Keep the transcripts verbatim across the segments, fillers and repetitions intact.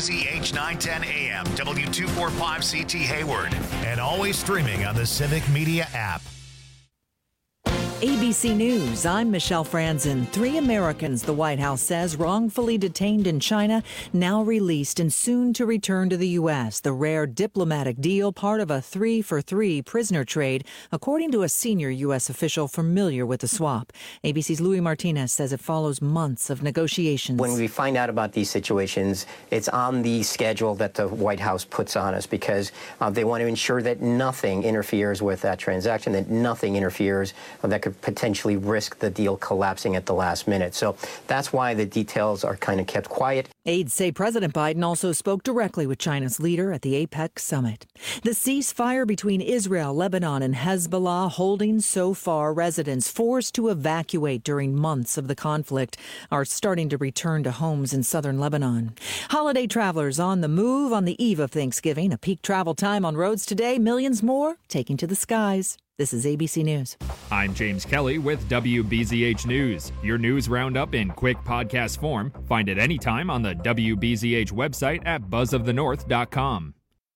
Z H nine ten A M, W two forty-five C T Hayward, and always streaming on the Civic Media app. A B C News, I'm Michelle Franzen. Three Americans, the White House says, wrongfully detained in China, now released and soon to return to the U S. The rare diplomatic deal, part of a three-for-three prisoner trade, according to a senior U S official familiar with the swap. A B C's Louis Martinez says it follows months of negotiations. When we find out about these situations, it's on the schedule that the White House puts on us because uh, they want to ensure that nothing interferes with that transaction, that nothing interferes uh, that could potentially risk the deal collapsing at the last minute. So that's why the details are kind of kept quiet. Aides say President Biden also spoke directly with China's leader at the APEC summit. The ceasefire between Israel, Lebanon, and Hezbollah holding so far. Residents forced to evacuate during months of the conflict are starting to return to homes in southern Lebanon. Holiday travelers on the move on the eve of Thanksgiving. A peak travel time on roads today. Millions more taking to the skies. This is A B C News. I'm James Kelly with W B Z H News. Your news roundup in quick podcast form. Find it anytime on the W B Z H website at buzz of the north dot com.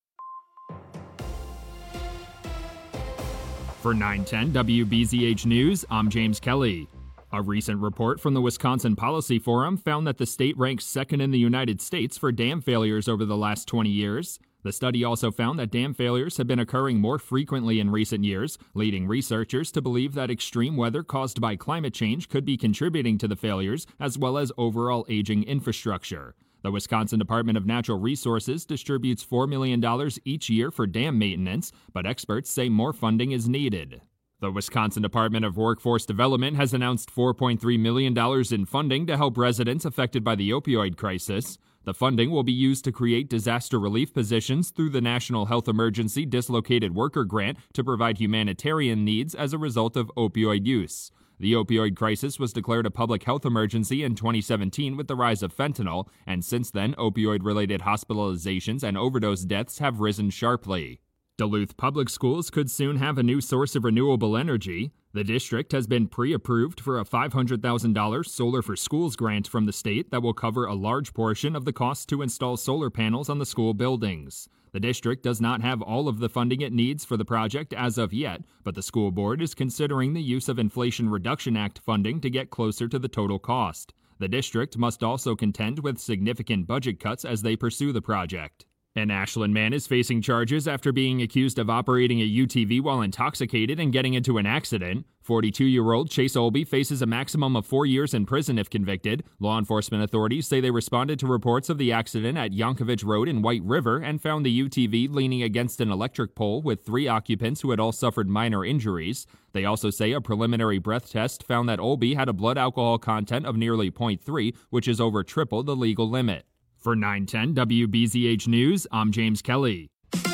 For nine ten W B Z H News, I'm James Kelly. A recent report from the Wisconsin Policy Forum found that the state ranks second in the United States for dam failures over the last twenty years. The study also found that dam failures have been occurring more frequently in recent years, leading researchers to believe that extreme weather caused by climate change could be contributing to the failures, as well as overall aging infrastructure. The Wisconsin Department of Natural Resources distributes four million dollars each year for dam maintenance, but experts say more funding is needed. The Wisconsin Department of Workforce Development has announced four point three million dollars in funding to help residents affected by the opioid crisis. The funding will be used to create disaster relief positions through the National Health Emergency Dislocated Worker Grant to provide humanitarian needs as a result of opioid use. The opioid crisis was declared a public health emergency in twenty seventeen with the rise of fentanyl, and since then, opioid-related hospitalizations and overdose deaths have risen sharply. Duluth Public Schools could soon have a new source of renewable energy. The district has been pre-approved for a five hundred thousand dollars Solar for Schools grant from the state that will cover a large portion of the cost to install solar panels on the school buildings. The district does not have all of the funding it needs for the project as of yet, but the school board is considering the use of Inflation Reduction Act funding to get closer to the total cost. The district must also contend with significant budget cuts as they pursue the project. An Ashland man is facing charges after being accused of operating a U T V while intoxicated and getting into an accident. forty-two-year-old Chase Olby faces a maximum of four years in prison if convicted. Law enforcement authorities say they responded to reports of the accident at Yankovich Road in White River and found the U T V leaning against an electric pole with three occupants who had all suffered minor injuries. They also say a preliminary breath test found that Olby had a blood alcohol content of nearly zero point three, which is over triple the legal limit. For nine ten W B Z H News, I'm James Kelly.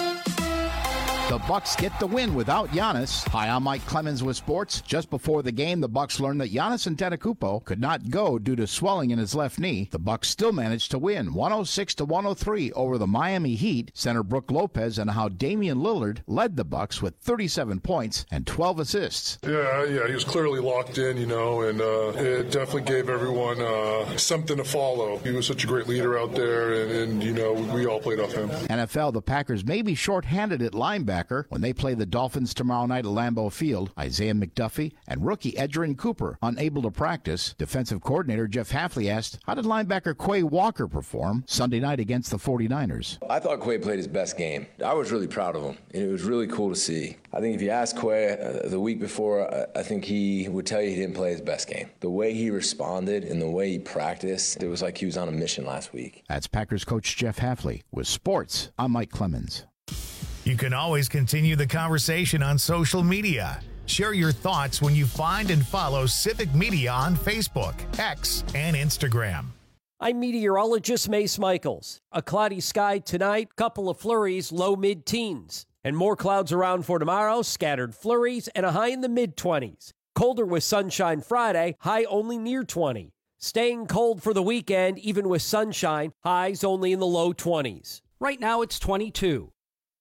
The Bucks get the win without Giannis. Hi, I'm Mike Clemens with sports. Just before the game, the Bucks learned that Giannis Antetokounmpo could not go due to swelling in his left knee. The Bucks still managed to win one oh six to one oh three over the Miami Heat. Center Brook Lopez and how Damian Lillard led the Bucks with thirty-seven points and twelve assists. Yeah, yeah, he was clearly locked in, you know, and uh, it definitely gave everyone uh, something to follow. He was such a great leader out there, and, and you know, we all played off him. N F L, the Packers may be shorthanded at linebacker when they play the Dolphins tomorrow night at Lambeau Field. Isaiah McDuffie and rookie Edgerrin Cooper unable to practice. Defensive coordinator Jeff Hafley asked, how did linebacker Quay Walker perform Sunday night against the forty-niners? I thought Quay played his best game. I was really proud of him, and it was really cool to see. I think if you ask Quay uh, the week before, uh, I think he would tell you he didn't play his best game. The way he responded and the way he practiced, it was like he was on a mission last week. That's Packers coach Jeff Hafley. With sports, I'm Mike Clemens. You can always continue the conversation on social media. Share your thoughts when you find and follow Civic Media on Facebook, X, and Instagram. I'm meteorologist Mace Michaels. A cloudy sky tonight, couple of flurries, low mid-teens. And more clouds around for tomorrow, scattered flurries, and a high in the mid-twenties. Colder with sunshine Friday, high only near twenty. Staying cold for the weekend, even with sunshine, highs only in the low twenties. Right now it's twenty-two.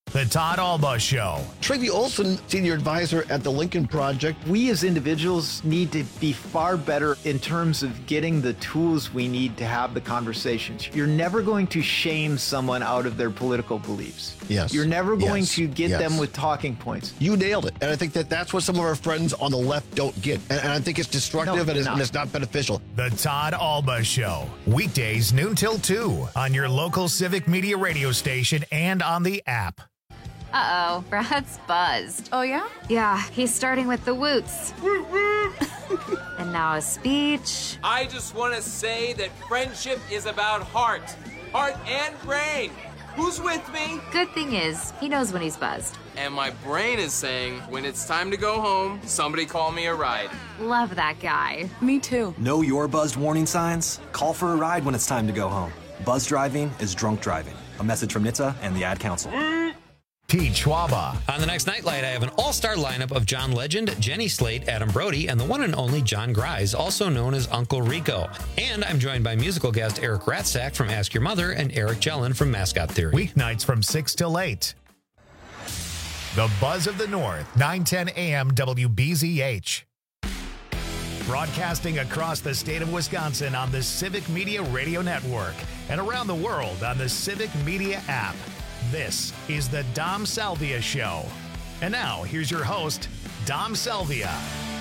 The Todd Alba Show. Tracy Olson, senior advisor at the Lincoln Project. We as individuals need to be far better in terms of getting the tools we need to have the conversations. You're never going to shame someone out of their political beliefs. Yes. You're never going Yes. to get Yes. them with talking points. You nailed it. And I think that that's what some of our friends on the left don't get. And, and I think it's destructive No, and, it's, not. and it's not beneficial. The Todd Alba Show. Weekdays noon till two on your local Civic Media radio station and on the app. Uh-oh, Brad's buzzed. Oh, yeah? Yeah, he's starting with the woots. And now a speech. I just want to say that friendship is about heart. Heart and brain. Who's with me? Good thing is, he knows when he's buzzed. And my brain is saying, when it's time to go home, somebody call me a ride. Love that guy. Me too. Know your buzzed warning signs? Call for a ride when it's time to go home. Buzz driving is drunk driving. A message from N H T S A and the Ad Council. Pete Schwaba. On the next Nightlight, I have an all-star lineup of John Legend, Jenny Slate, Adam Brody, and the one and only John Grise, also known as Uncle Rico. And I'm joined by musical guest Eric Ratzak from Ask Your Mother and Eric Jellin from Mascot Theory. Weeknights from six till eight. The Buzz of the North, nine ten a.m. W B Z H. Broadcasting across the state of Wisconsin on the Civic Media Radio Network and around the world on the Civic Media app. This is the Dom Salvia Show. And now, here's your host, Dom Salvia.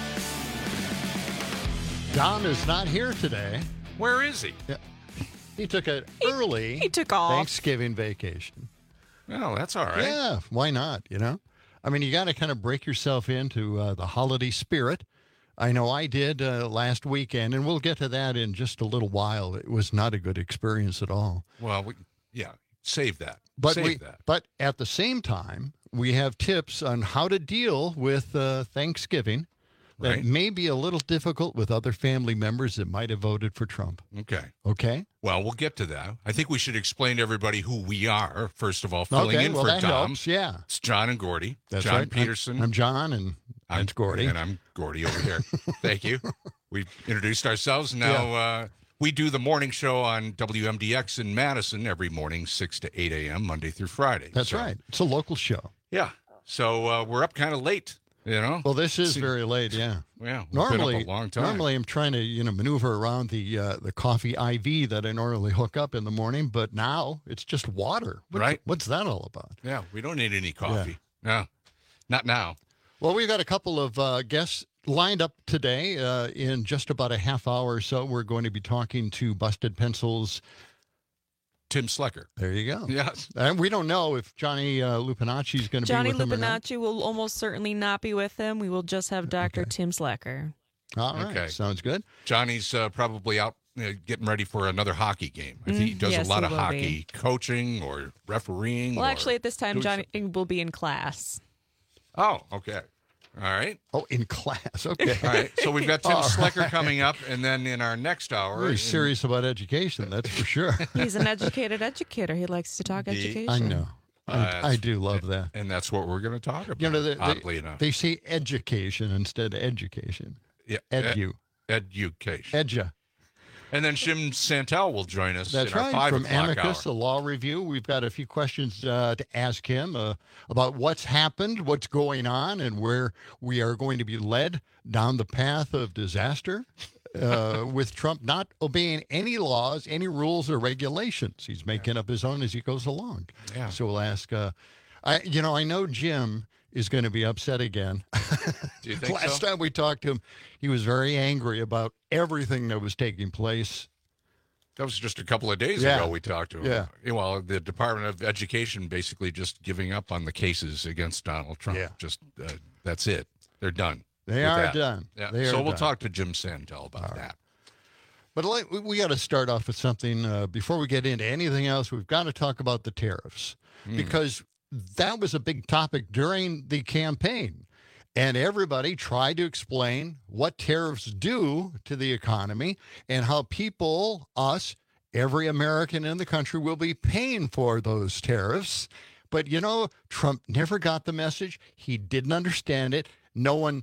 Dom is not here today. Where is he? Yeah. He took an early he took off. Thanksgiving vacation. Oh, that's all right. Yeah, why not, you know? I mean, you got to kind of break yourself into uh, the holiday spirit. I know I did uh, last weekend, and we'll get to that in just a little while. It was not a good experience at all. Well, we, yeah, save that. But save we, that. But at the same time, we have tips on how to deal with uh, Thanksgiving that Right. may be a little difficult with other family members that might have voted for Trump. Okay. Okay? Well, we'll get to that. I think we should explain to everybody who we are, first of all, filling Okay, in well, for that Dom. helps, yeah. It's John and Gordy. That's John right. Peterson. I'm, I'm John, and I'm that's Gordy. And I'm Gordy over here. Thank you. We introduced ourselves. Now Yeah. uh, we do the morning show on W M D X in Madison every morning, six to eight a.m., Monday through Friday. That's So, right. It's a local show. Yeah. So uh, we're up kind of late, you know? Well, this is See- very late, yeah. Yeah. we've Normally, been up a long time. normally I'm trying to, you know, maneuver around the uh, the coffee I V that I normally hook up in the morning, but now it's just water. What's, Right. What's that all about? Yeah, we don't need any coffee. No, not now. Well, we've got a couple of uh, guests lined up today. Uh, in just about a half hour or so, we're going to be talking to Busted Pencil's Tim Slecker. There you go. Yes. And we don't know if Johnny uh, Lupinacci is going to be Johnny with him or not. Lupinacci will almost certainly not be with him. We will just have Doctor Okay. Tim Slacker. All right. Okay. Sounds good. Johnny's uh, probably out uh, getting ready for another hockey game. I think he Mm, does yes, a lot he of will hockey be. coaching or refereeing. Well, or actually, at this time, doing Johnny will be in class. something. Oh, okay. All right. Oh, in class. Okay. All right. So we've got Tim All Slecker right. coming up, and then in our next hour. Very in- serious about education, that's for sure. He's an educated educator. He likes to talk The- education. I know. Uh, I, I do love that. And that's what we're going to talk about, You know, they, oddly they, enough. they say education instead of education. yeah, Edu. Ed- education. Edja. And then Shim Santel will join us That's in our right. five From o'clock Amicus, hour. the law review. We've got a few questions uh, to ask him uh, about what's happened, what's going on, and where we are going to be led down the path of disaster uh, with Trump not obeying any laws, any rules or regulations. He's making up his own as he goes along. Yeah. So we'll ask, uh, I, you know, I know Jim is going to be upset again. Do you think Last so? time we talked to him, he was very angry about everything that was taking place. That was just a couple of days Yeah. ago we talked to him. Yeah. Yeah, well, the Department of Education basically just giving up on the cases against Donald Trump. Yeah. Just uh, that's it. They're done. They with are that. done. Yeah. They so are we'll done. talk to Jim Santel about that. But like, we- we got to start off with something uh, before we get into anything else. We've got to talk about the tariffs Mm. because that was a big topic during the campaign. And everybody tried to explain what tariffs do to the economy and how people, us, every American in the country will be paying for those tariffs. But, you know, Trump never got the message. He didn't understand it. No one,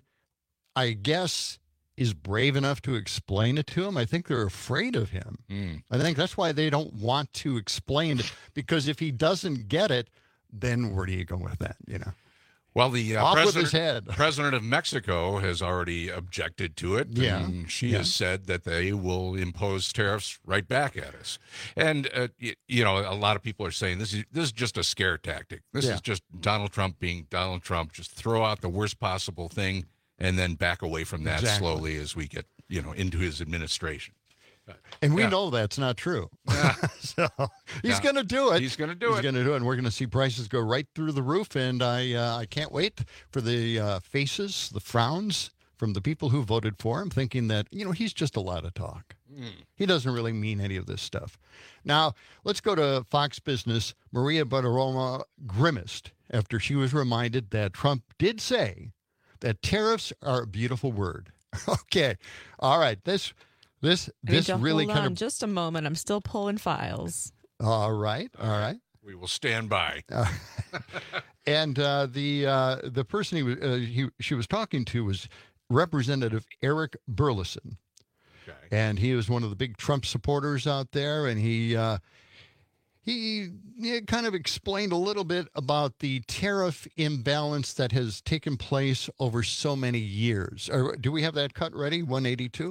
I guess, is brave enough to explain it to him. I think they're afraid of him. Mm. I think that's why they don't want to explain it, because if he doesn't get it, then where do you go with that, you know? Well, the uh, Off with president, his head. president of Mexico has already objected to it. Yeah. And she Yeah. has said that they will impose tariffs right back at us. And, uh, you, you know, a lot of people are saying this is this is just a scare tactic. This Yeah. is just Donald Trump being Donald Trump. Just throw out the worst possible thing and then back away from that Exactly. slowly as we get, you know, into his administration. And we Yeah. know that's not true. Yeah. so he's Yeah. going to do it. He's going to do He's it. going to do it. And we're going to see prices go right through the roof. And I uh, I can't wait for the uh, faces, the frowns from the people who voted for him, thinking that, you know, he's just a lot of talk. Mm. He doesn't really mean any of this stuff. Now, let's go to Fox Business. Maria Bartiromo grimaced after she was reminded that Trump did say that tariffs are a beautiful word. Okay. All right. This... This I need this to really hold kind on of just a moment. I'm still pulling files. all right, all right. We will stand by. Uh, and uh, the uh, the person he was uh, he she was talking to was Representative Eric Burleson, okay. and he was one of the big Trump supporters out there, and he. Uh, He, he kind of explained a little bit about the tariff imbalance that has taken place over so many years. Or, do we have that cut ready? one eighty-two?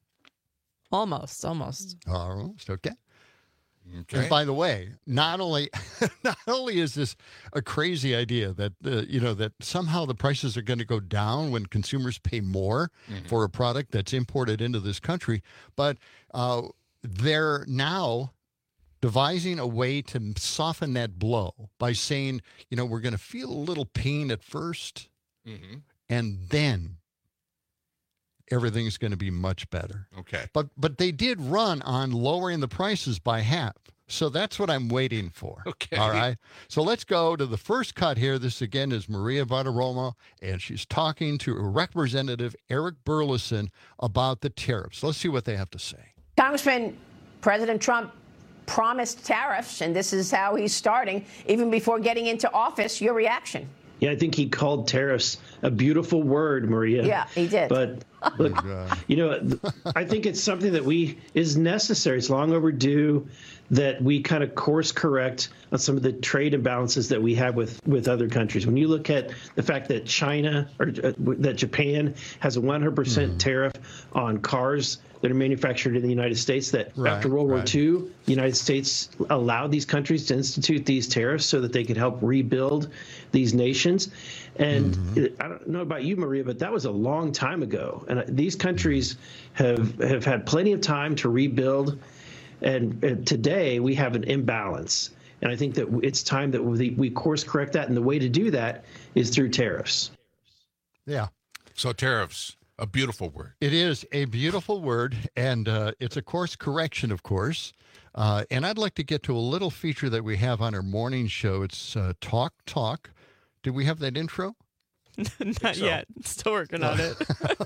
Almost, almost. Almost, okay. Okay. And by the way, not only not only is this a crazy idea that uh, you know that somehow the prices are going to go down when consumers pay more Mhm. for a product that's imported into this country, but uh, they're now devising a way to soften that blow by saying, you know, we're going to feel a little pain at first, Mhm. and then everything's going to be much better. Okay. But but they did run on lowering the prices by half. So that's what I'm waiting for. Okay. All right. So let's go to the first cut here. This again is Maria Bartiromo, and she's talking to Representative Eric Burleson about the tariffs. Let's see what they have to say. Congressman, President Trump promised tariffs, and this is how he's starting. Even before getting into office, your reaction? Yeah, I think he called tariffs a beautiful word, Maria. Yeah, he did. But look, you know, th- I think it's something that we is necessary. It's long overdue that we kind of course correct on some of the trade imbalances that we have with, with other countries. When you look at the fact that China or uh, that Japan has a one hundred percent mm-hmm. tariff on cars that are manufactured in the United States, that right, after World right. War Two, the United States allowed these countries to institute these tariffs so that they could help rebuild these nations. And mm-hmm. I don't know about you, Maria, but that was a long time ago. And these countries have, have had plenty of time to rebuild. And, and today we have an imbalance. And I think that it's time that we, we course correct that. And the way to do that is through tariffs. Yeah. So tariffs, a beautiful word. It is a beautiful word, and uh, it's a course correction, of course. Uh, and I'd like to get to a little feature that we have on our morning show. It's uh, Talk Talk. Did we have that intro? Not so. yet. Still working on it.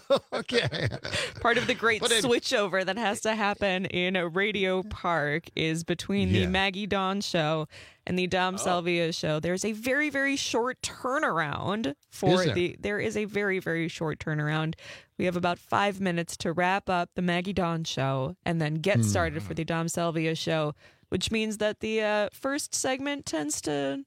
Okay. Part of the great it, switchover that has to happen in Radio Park is between yeah. the Maggie Dawn show and the Dom oh. Salvia show. There's a very, very short turnaround for there? the. There is a very, very short turnaround. We have about five minutes to wrap up the Maggie Dawn show and then get started mm. for the Dom Salvia show, which means that the uh, first segment tends to.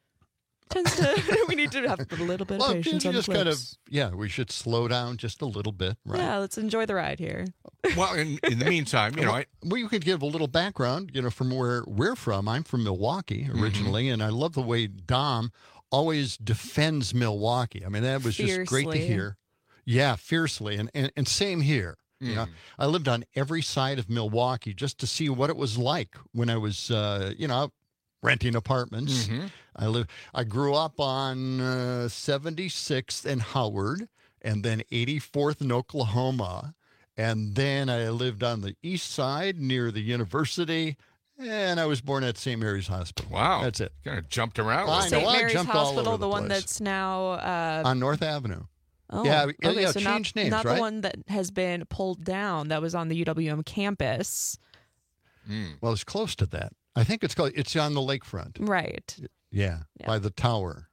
Tends to, we need to have a little bit of well, patience on just the kind of, clips. yeah, we should slow down just a little bit, right? Yeah, let's enjoy the ride here. Well, in, in the meantime, you know, I, well, you could give a little background, you know, from where we're from. I'm from Milwaukee originally, mm-hmm. and I love the way Dom always defends Milwaukee. I mean, that was fiercely. just great to hear. Yeah, fiercely, and and, and same here. Mm. You know, I lived on every side of Milwaukee just to see what it was like when I was, uh, you know, renting apartments. Mm-hmm. I live. I grew up on uh, seventy-sixth and Howard, and then eighty-fourth in Oklahoma, and then I lived on the east side near the university, and I was born at Saint Mary's Hospital. Wow, that's it. Kind of jumped around. I know. Saint I Mary's jumped all Hospital, over the, the one place. that's now uh, on North Avenue. Oh, yeah, okay, yeah, so changed not, names, not right? the one that has been pulled down. That was on the U W M campus. Mm. Well, it's close to that. I think it's called. It's on the lakefront. Right. Yeah, yeah. By the tower.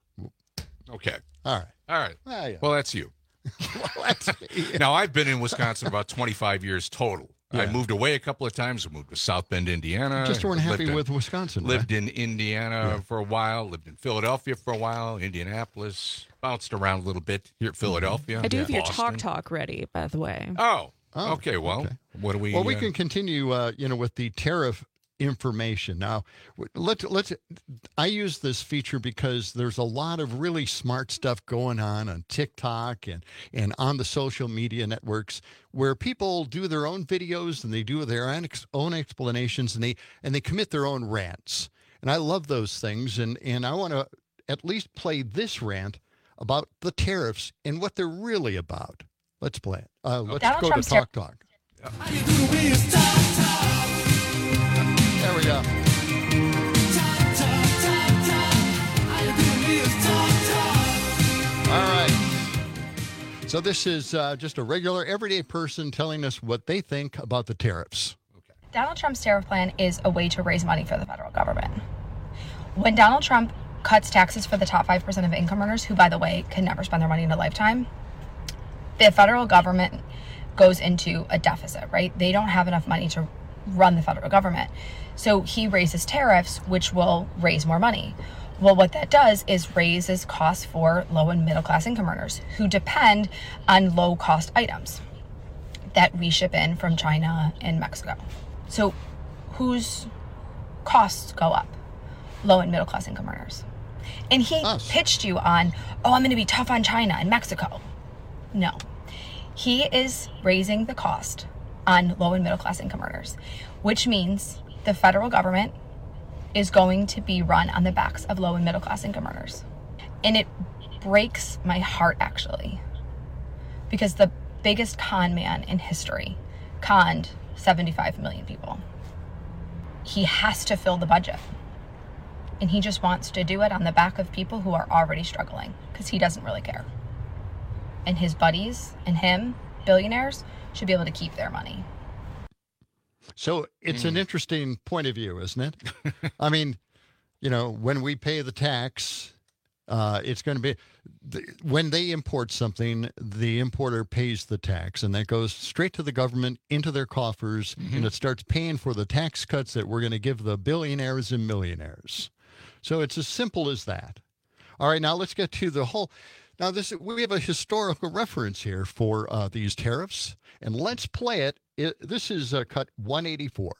Okay. All right. All right. Ah, yeah. Well, that's you. well, that's me. Now, I've been in Wisconsin about twenty-five years total. I Yeah. moved away a couple of times. I moved to South Bend, Indiana. Just weren't happy Lived in- with Wisconsin. Lived right? in Indiana Yeah. for a while. Lived in Philadelphia for a while. Indianapolis. Bounced around a little bit here at Philadelphia. I do have your Boston. talk talk ready, by the way. Oh, Oh, okay. Well, okay. what do we? Well, we uh, can continue, uh, you know, with the tariff information. Now, let's let's. I use this feature because there's a lot of really smart stuff going on on TikTok and and on the social media networks where people do their own videos and they do their own, ex- own explanations and they and they commit their own rants. And I love those things. And and I want to at least play this rant about the tariffs and what they're really about. Let's play it. Uh, let's Donald go Trump's to Talk Talk. There we go. All right. So this is uh, just a regular, everyday person telling us what they think about the tariffs. Donald Trump's tariff plan is a way to raise money for the federal government. When Donald Trump cuts taxes for the top five percent of income earners, who, by the way, can never spend their money in a lifetime, the federal government goes into a deficit, right? They don't have enough money to run the federal government. So he raises tariffs, which will raise more money. Well, what that does is raises costs for low and middle class income earners who depend on low cost items that we ship in from China and Mexico. So whose costs go up? Low and middle class income earners. And he Us. pitched you on, oh, I'm going to be tough on China and Mexico. No. He is raising the cost on low and middle class income earners, which means the federal government is going to be run on the backs of low and middle class income earners. And it breaks my heart, actually, because the biggest con man in history conned seventy-five million people. He has to fill the budget. And he just wants to do it on the back of people who are already struggling because he doesn't really care. And his buddies and him, billionaires, should be able to keep their money. So it's mm. an interesting point of view, isn't it? I mean, you know, when we pay the tax, uh, it's going to be the, when they import something, the importer pays the tax, and that goes straight to the government into their coffers, mm-hmm. and it starts paying for the tax cuts that we're going to give the billionaires and millionaires. So it's as simple as that. All right, now let's get to the whole. Now, this we have a historical reference here for uh, these tariffs, and let's play it. it this is uh, cut one eighty-four.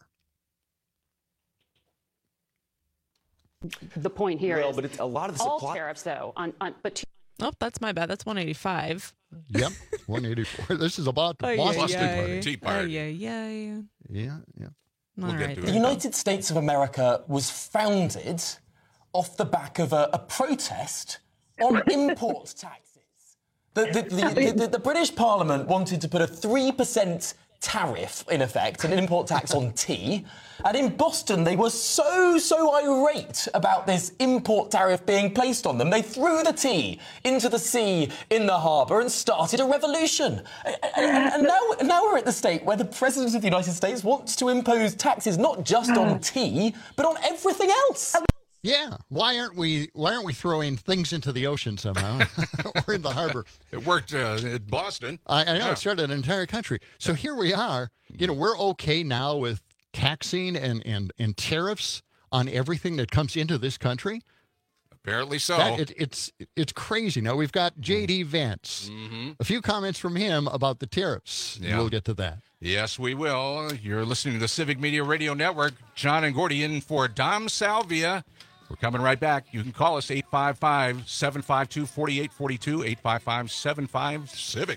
The point here well, is but it's a lot of the all supply- tariffs, though, on, on but to- oh, that's my bad. That's one eighty-five. Yep, one eighty-four. This is about the oh, Boston yeah, Party. yeah. Tea Party. Oh, yeah, yeah. Yeah, yeah. We'll right, the United States of America was founded off the back of a, a protest on import taxes. The, the, the, the, the British Parliament wanted to put a three percent tariff, in effect, an import tax on tea. And in Boston, they were so, so irate about this import tariff being placed on them. They threw the tea into the sea in the harbour and started a revolution. And, and, and now, now we're at the state where the President of the United States wants to impose taxes not just on tea, but on everything else. Yeah, why aren't we? Why aren't we throwing things into the ocean somehow, or in the harbor? It worked uh, at Boston. I, I know yeah. it started an entire country. So here we are. You know, we're okay now with taxing and and, and tariffs on everything that comes into this country. Apparently so. That, it, it's it's crazy. Now we've got J D Vance. Mm-hmm. A few comments from him about the tariffs. Yeah. We'll get to that. Yes, we will. You're listening to the Civic Media Radio Network. John and Gordy in for Dom Salvia. We're coming right back. You can call us eight five five, seven five two, four eight four two, eight five five, seven five, CIVIC.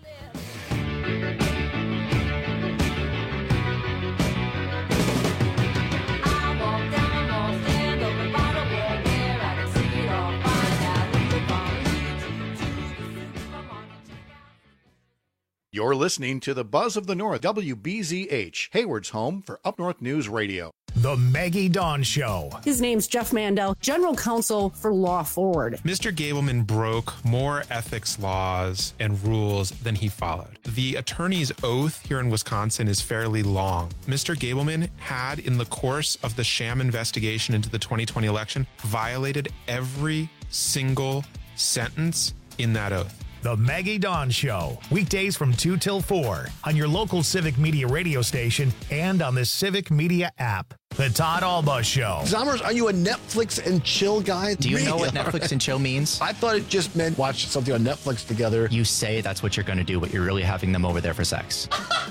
You're listening to the Buzz of the North, W B Z H, Hayward's home for Up North News Radio. The Maggie Dawn Show. His name's Jeff Mandel, General Counsel for Law Forward. Mister Gableman broke more ethics laws and rules than he followed. The attorney's oath here in Wisconsin is fairly long. Mister Gableman had, in the course of the sham investigation into the twenty twenty election, violated every single sentence in that oath. The Maggie Dawn Show, weekdays from two till four on your local Civic Media radio station and on the Civic Media app. The Todd Alba Show. Zommers, are you a Netflix and chill guy? Do you know what Netflix and chill means? I thought it just meant watch something on Netflix together. You say that's what you're going to do, but you're really having them over there for sex.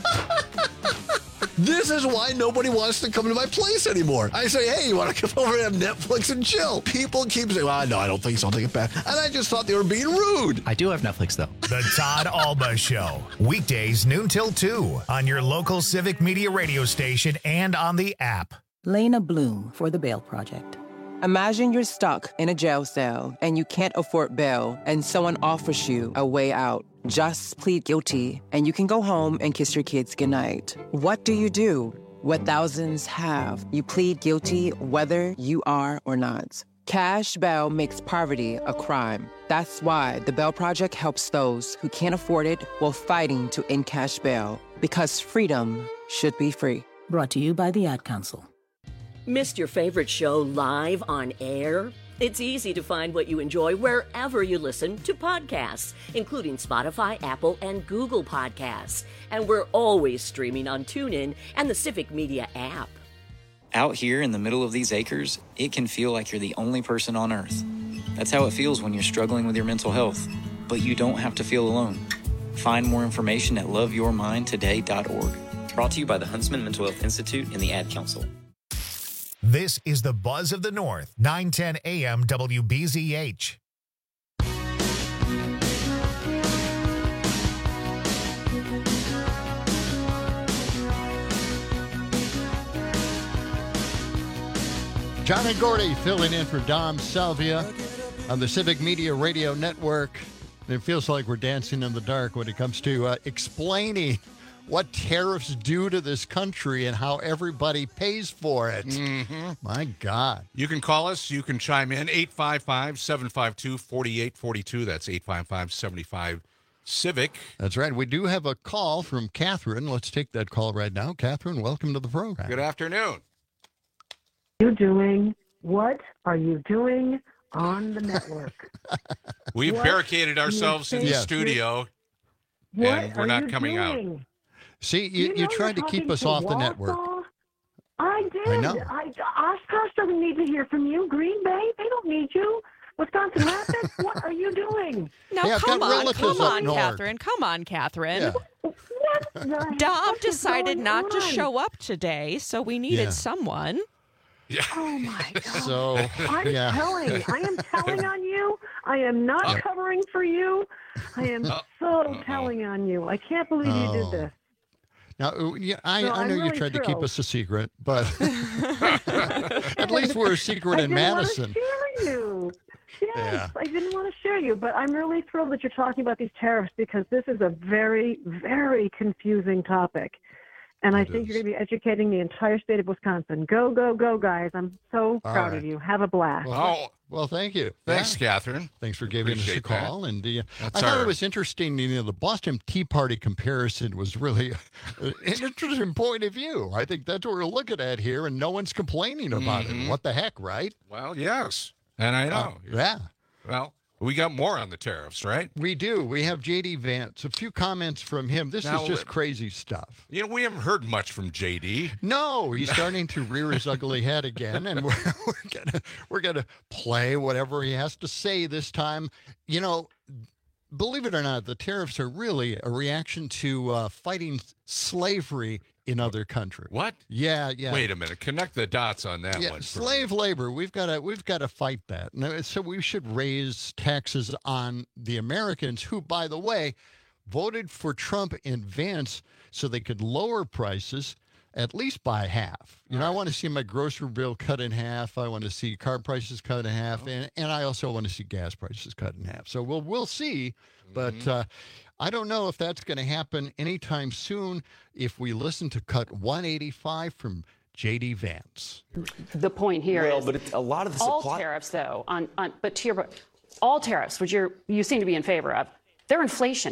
This is why nobody wants to come to my place anymore. I say, hey, you want to come over and have Netflix and chill? People keep saying, well, no, I don't think so. I'll take it back. And I just thought they were being rude. I do have Netflix, though. The Todd Alba Show, weekdays noon till two on your local Civic Media radio station and on the app. Lena Bloom for the Bail Project. Imagine you're stuck in a jail cell and you can't afford bail and someone offers you a way out. Just plead guilty and you can go home and kiss your kids goodnight. What do you do? What thousands have. You plead guilty whether you are or not. Cash bail makes poverty a crime. That's why the Bail Project helps those who can't afford it while fighting to end cash bail. Because freedom should be free. Brought to you by the Ad Council. Missed your favorite show live on air? It's easy to find what you enjoy wherever you listen to podcasts, including Spotify, Apple, and Google Podcasts. And we're always streaming on TuneIn and the Civic Media app. Out here in the middle of these acres, it can feel like you're the only person on Earth. That's how it feels when you're struggling with your mental health. But you don't have to feel alone. Find more information at love your mind today dot org. Brought to you by the Huntsman Mental Health Institute and the Ad Council. This is the Buzz of the North, nine ten A M W B Z H. John and Gordy filling in for Dom Salvia on the Civic Media Radio Network. It feels like we're dancing in the dark when it comes to uh, explaining what tariffs do to this country and how everybody pays for it. Mm-hmm. My God. You can call us. You can chime in. eight five five, seven five two, four eight four two. That's eight five five, seven five, Civic. That's right. We do have a call from Catherine. Let's take that call right now. Catherine, welcome to the program. Good afternoon. You doing? What are you doing on the network? We've What barricaded ourselves in the Yes. studio, What and we're are not you coming doing? out. See, you, you, know tried to you're keep talking us to off the Wausau? network. I did. I know. I, Oshkosh doesn't need to hear from you. Green Bay, they don't need you. Wisconsin Rapids, what are you doing? Now, Hey, I've come got on, relatives come up on, north. Catherine. Come on, Catherine. Yeah. What the Dom heck is decided going not to on? show up today, so we needed Yeah. someone. Oh my God! So, I'm yeah. telling. I am telling on you. I am not Yeah. covering for you. I am so telling on you. I can't believe you Oh. did this. Now, uh, yeah, I, No, I I'm know you really tried to keep thrilled. us a secret, but at least we're a secret I in didn't Madison. want to share you. Yes, Yeah. I didn't want to share you, but I'm really thrilled that you're talking about these tariffs because this is a very, very confusing topic. And I think you're going to be educating the entire state of Wisconsin. Go, go, go, guys. I'm so All proud right. of you. Have a blast. Well, well, thank you. Thanks, Yeah. Catherine. Thanks for giving us a Appreciate that. call. And uh, That's I thought our- it was interesting. You know, the Boston Tea Party comparison was really an interesting point of view. I think that's what we're looking at here, and no one's complaining about Mhm. it. What the heck, right? Well, yes. And I know. Uh, yeah. Well, we got more on the tariffs, right? We do. We have J D Vance. A few comments from him. This Now, is just uh, crazy stuff. You know, we haven't heard much from J D. No, he's starting to rear his ugly head again, and we're, we're gonna we're gonna play whatever he has to say this time. You know, believe it or not, the tariffs are really a reaction to uh, fighting slavery in other countries. What? Yeah, yeah. Wait a minute. Connect the dots on that Yeah, one. for slave labor. We've got to we've got to fight that. No, so we should raise taxes on the Americans, who, by the way, voted for Trump and Vance so they could lower prices at least by half. You know, I want to see my grocery bill cut in half. I want to see car prices cut in half, and and I also want to see gas prices cut in half. So we'll we'll see, but. Mm-hmm. Uh, I don't know if that's going to happen anytime soon if we listen to cut one eighty-five from J D Vance. The point here Well, is but it's a lot of the all supply- tariffs, though, on, on but to your all tariffs, which you're you seem to be in favor of, they're inflationary.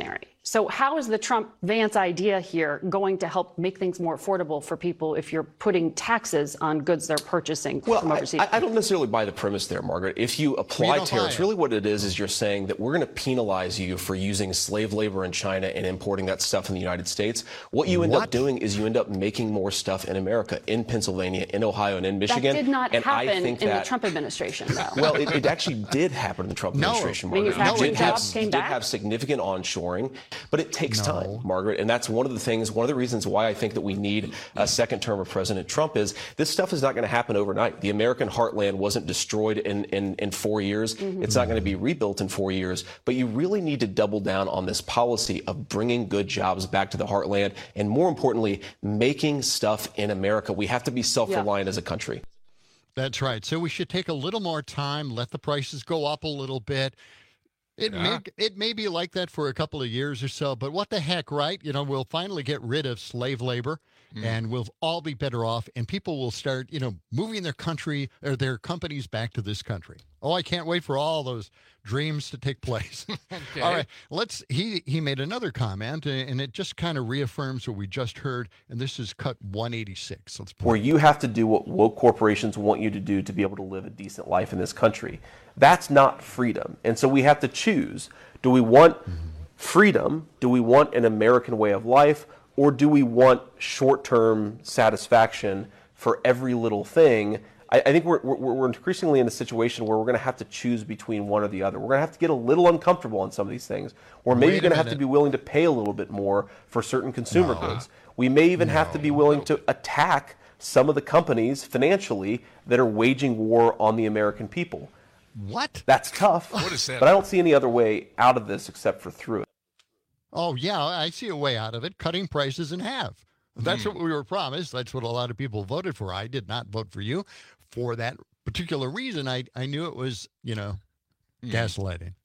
So how is the Trump-Vance idea here going to help make things more affordable for people if you're putting taxes on goods they're purchasing well, from overseas? I, I don't necessarily buy the premise there, Margaret. If you apply don't tariffs, buy it. really what it is is you're saying that we're going to penalize you for using slave labor in China and importing that stuff in the United States. What you end What? up doing is you end up making more stuff in America, in Pennsylvania, in Ohio, and in Michigan. That did not and happen I think in that, the Trump administration, though. Well, it, it actually did happen in the Trump No. administration, Margaret. Manufacturing It did have, jobs came did back? have significant onshoring, but it takes time, Margaret. And that's one of the things, one of the reasons why I think that we need a second term of President Trump is this stuff is not going to happen overnight. The American heartland wasn't destroyed in, in, in four years. Mm-hmm. It's not going to be rebuilt in four years. But you really need to double down on this policy of bringing good jobs back to the heartland and, more importantly, making stuff in America. We have to be self-reliant yeah. as a country. That's right. So we should take a little more time, let the prices go up a little bit. It yeah. may it may be like that for a couple of years or so, but what the heck, right? You know, we'll finally get rid of slave labor, mm. and we'll all be better off, and people will start, you know, moving their country or their companies back to this country. Oh, I can't wait for all those dreams to take place. Okay. All right, let's. He he made another comment, and it just kind of reaffirms what we just heard. And this is cut one eighty-six. Let's where you have to do what woke corporations want you to do to be able to live a decent life in this country. That's not freedom. And so we have to choose. Do we want freedom? Do we want an American way of life? Or do we want short-term satisfaction for every little thing? I, I think we're, we're, we're increasingly in a situation where we're going to have to choose between one or the other. We're going to have to get a little uncomfortable on some of these things. Or maybe you're going to have to be willing to pay a little bit more for certain consumer no. goods. We may even no. have to be willing to attack some of the companies financially that are waging war on the American people. What? That's tough. What is that? But I don't see any other way out of this except for through it. Oh, yeah, I see a way out of it. Cutting prices in half. That's hmm. what we were promised. That's what a lot of people voted for. I did not vote for you for that particular reason. I, I knew it was, you know, hmm. gaslighting.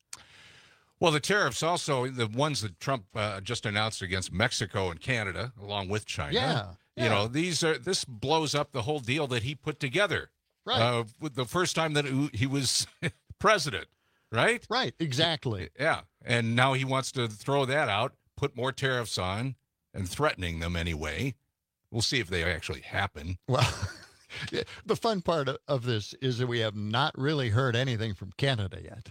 Well, the tariffs also, the ones that Trump uh, just announced against Mexico and Canada, along with China. Yeah. You yeah. know, these are this blows up the whole deal that he put together. Right. Uh, with the first time that he was president, right? Right, exactly. Yeah. And now he wants to throw that out, put more tariffs on, and threatening them anyway. We'll see if they actually happen. Well, the fun part of this is that we have not really heard anything from Canada yet.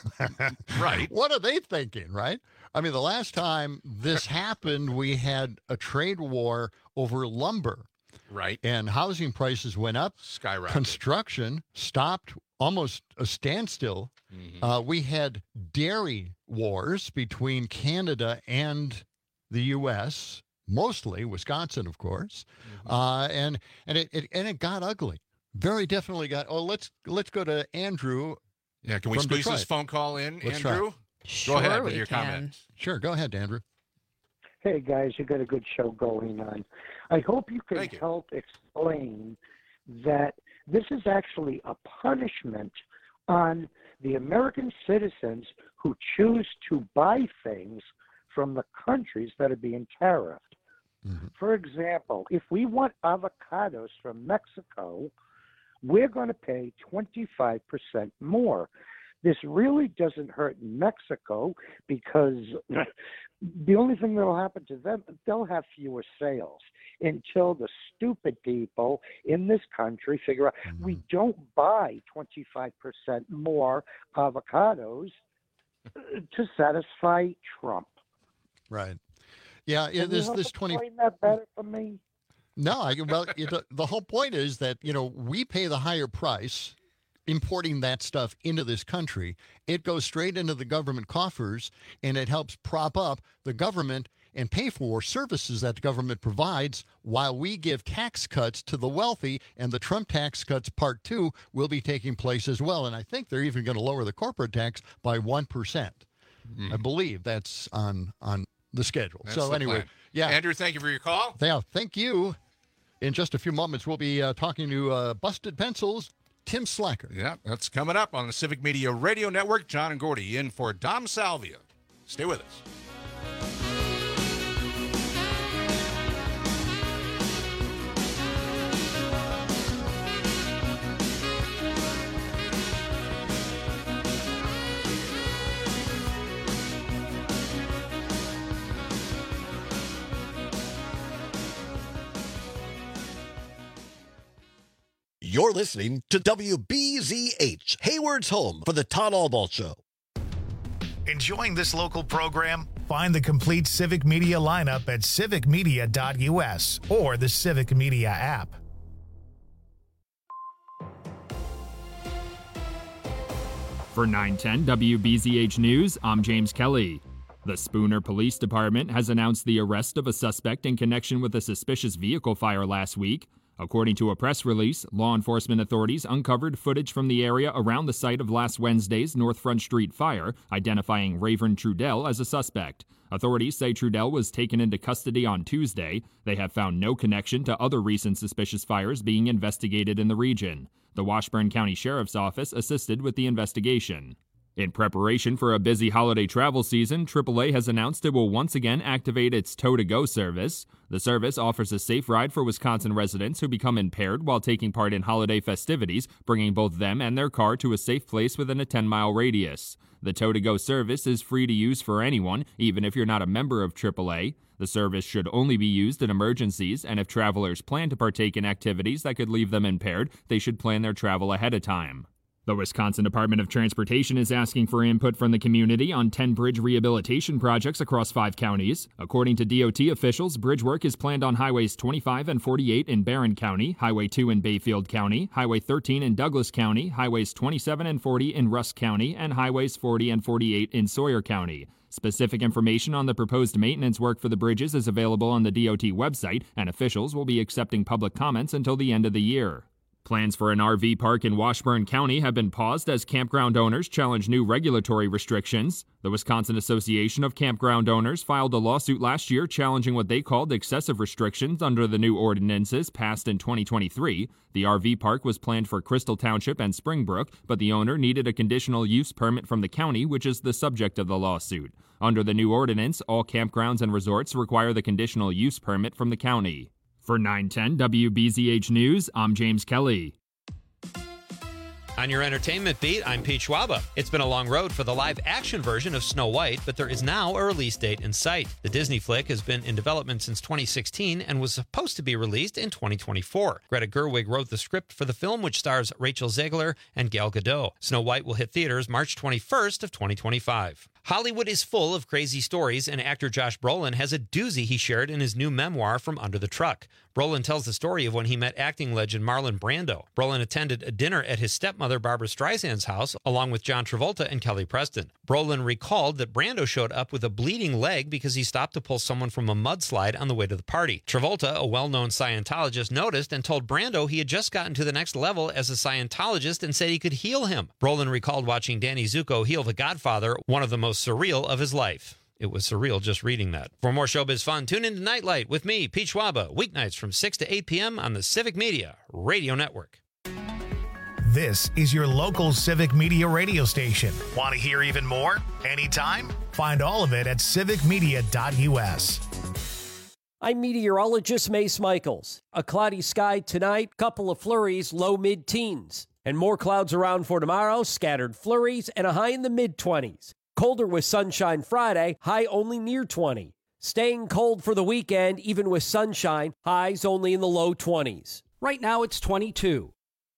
Right. What are they thinking, right? I mean, the last time this happened, we had a trade war over lumber. Right. And housing prices went up. Skyrocketed. Construction stopped, almost a standstill. Mm-hmm. Uh, we had dairy wars between Canada and the U S, mostly Wisconsin, of course. Mm-hmm. Uh, and and it, it and it got ugly. Very definitely got. Oh, let's let's go to Andrew. Yeah, can we squeeze Detroit. this phone call in, let's Andrew? Sure, go ahead with we your can. comments. Sure, go ahead, Andrew. Hey, guys, you got a good show going on. I hope you can Thank you. help explain that this is actually a punishment on the American citizens who choose to buy things from the countries that are being tariffed. Mm-hmm. For example, if we want avocados from Mexico, we're going to pay twenty-five percent more. This really doesn't hurt Mexico because the only thing that will happen to them, they'll have fewer sales until the stupid people in this country figure out mm-hmm. we don't buy twenty-five percent more avocados to satisfy Trump. Right. Yeah, yeah Can this you this twenty explain that better for me? No, I well it, the whole point is that, you know, we pay the higher price importing that stuff into this country. It goes straight into the government coffers, and it helps prop up the government and pay for services that the government provides while we give tax cuts to the wealthy, and the Trump tax cuts part two will be taking place as well. And I think they're even going to lower the corporate tax by one percent. Mm. I believe that's on on the schedule. That's so the anyway, plan. yeah. Andrew, thank you for your call. Yeah, thank you. In just a few moments, we'll be uh, talking to uh, Busted Pencils, Tim Slacker. Yeah, that's coming up on the Civic Media Radio Network. John and Gordy in for Dom Salvia. Stay with us. You're listening to W B Z H, Hayward's home for the Todd Albaugh Show. Enjoying this local program? Find the complete Civic Media lineup at civic media dot U S or the Civic Media app. For nine ten W B Z H News, I'm James Kelly. The Spooner Police Department has announced the arrest of a suspect in connection with a suspicious vehicle fire last week. According to a press release, law enforcement authorities uncovered footage from the area around the site of last Wednesday's North Front Street fire, identifying Rayvern Trudell as a suspect. Authorities say Trudell was taken into custody on Tuesday. They have found no connection to other recent suspicious fires being investigated in the region. The Washburn County Sheriff's Office assisted with the investigation. In preparation for a busy holiday travel season, triple A has announced it will once again activate its Tow to Go service. The service offers a safe ride for Wisconsin residents who become impaired while taking part in holiday festivities, bringing both them and their car to a safe place within a ten-mile radius. The Tow to Go service is free to use for anyone, even if you're not a member of triple A. The service should only be used in emergencies, and if travelers plan to partake in activities that could leave them impaired, they should plan their travel ahead of time. The Wisconsin Department of Transportation is asking for input from the community on ten bridge rehabilitation projects across five counties. According to D O T officials, bridge work is planned on Highways twenty-five and forty-eight in Barron County, Highway two in Bayfield County, Highway thirteen in Douglas County, Highways twenty-seven and forty in Rusk County, and Highways forty and forty-eight in Sawyer County. Specific information on the proposed maintenance work for the bridges is available on the D O T website, and officials will be accepting public comments until the end of the year. Plans for an R V park in Washburn County have been paused as campground owners challenge new regulatory restrictions. The Wisconsin Association of Campground Owners filed a lawsuit last year challenging what they called excessive restrictions under the new ordinances passed in twenty twenty-three. The R V park was planned for Crystal Township and Springbrook, but the owner needed a conditional use permit from the county, which is the subject of the lawsuit. Under the new ordinance, all campgrounds and resorts require the conditional use permit from the county. For nine ten W B Z H News, I'm James Kelly. On your entertainment beat, I'm Pete Schwaba. It's been a long road for the live-action version of Snow White, but there is now a release date in sight. The Disney flick has been in development since twenty sixteen and was supposed to be released in twenty twenty-four. Greta Gerwig wrote the script for the film, which stars Rachel Zegler and Gal Gadot. Snow White will hit theaters March twenty-first of twenty twenty-five. Hollywood is full of crazy stories, and actor Josh Brolin has a doozy he shared in his new memoir, From Under the Truck. Brolin tells the story of when he met acting legend Marlon Brando. Brolin attended a dinner at his stepmother Barbra Streisand's house, along with John Travolta and Kelly Preston. Brolin recalled that Brando showed up with a bleeding leg because he stopped to pull someone from a mudslide on the way to the party. Travolta, a well-known Scientologist, noticed and told Brando he had just gotten to the next level as a Scientologist and said he could heal him. Brolin recalled watching Danny Zuko heal the Godfather, one of the most surreal of his life. It was surreal just reading that. For more showbiz fun, tune into Nightlight with me, Pete Schwaba, weeknights from six to eight p.m. on the Civic Media Radio Network. This is your local Civic Media radio station. Want to hear even more? Anytime? Find all of it at civic media dot U S. I'm meteorologist Mace Michaels. A cloudy sky tonight, couple of flurries, low mid-teens. And more clouds around for tomorrow, scattered flurries, and a high in the mid-twenties. Colder with sunshine Friday, high only near twenty. Staying cold for the weekend, even with sunshine, highs only in the low twenties. Right now it's twenty-two.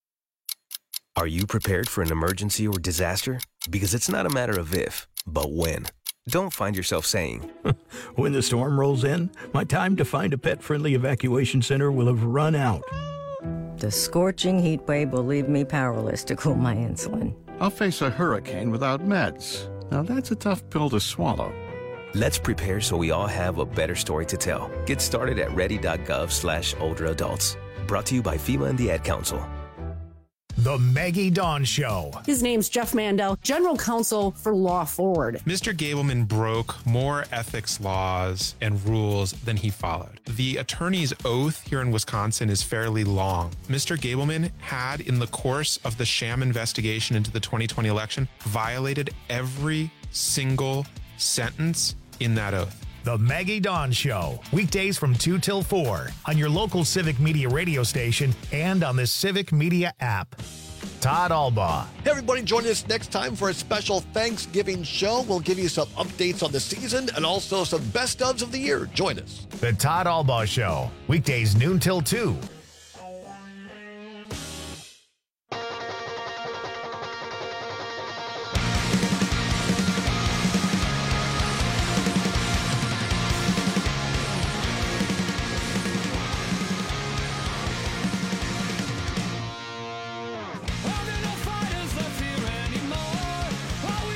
Are you prepared for an emergency or disaster? Because it's not a matter of if, but when. Don't find yourself saying, when the storm rolls in, my time to find a pet-friendly evacuation center will have run out. The scorching heat wave will leave me powerless to cool my insulin. I'll face a hurricane without meds. Now that's a tough pill to swallow. Let's prepare so we all have a better story to tell. Get started at ready.gov slash older adults. Brought to you by FEMA and the Ad Council. The Maggie Dawn Show. His name's Jeff Mandel, General Counsel for Law Forward. Mister Gableman broke more ethics laws and rules than he followed. The attorney's oath here in Wisconsin is fairly long. Mister Gableman had, in the course of the sham investigation into the twenty twenty election, violated every single sentence in that oath. The Maggie Dawn Show, weekdays from two till four on your local Civic Media radio station and on the Civic Media app. Todd Albaugh. Hey, everybody, join us next time for a special Thanksgiving show. We'll give you some updates on the season and also some best ofs of the year. Join us. The Todd Albaugh Show, weekdays noon till two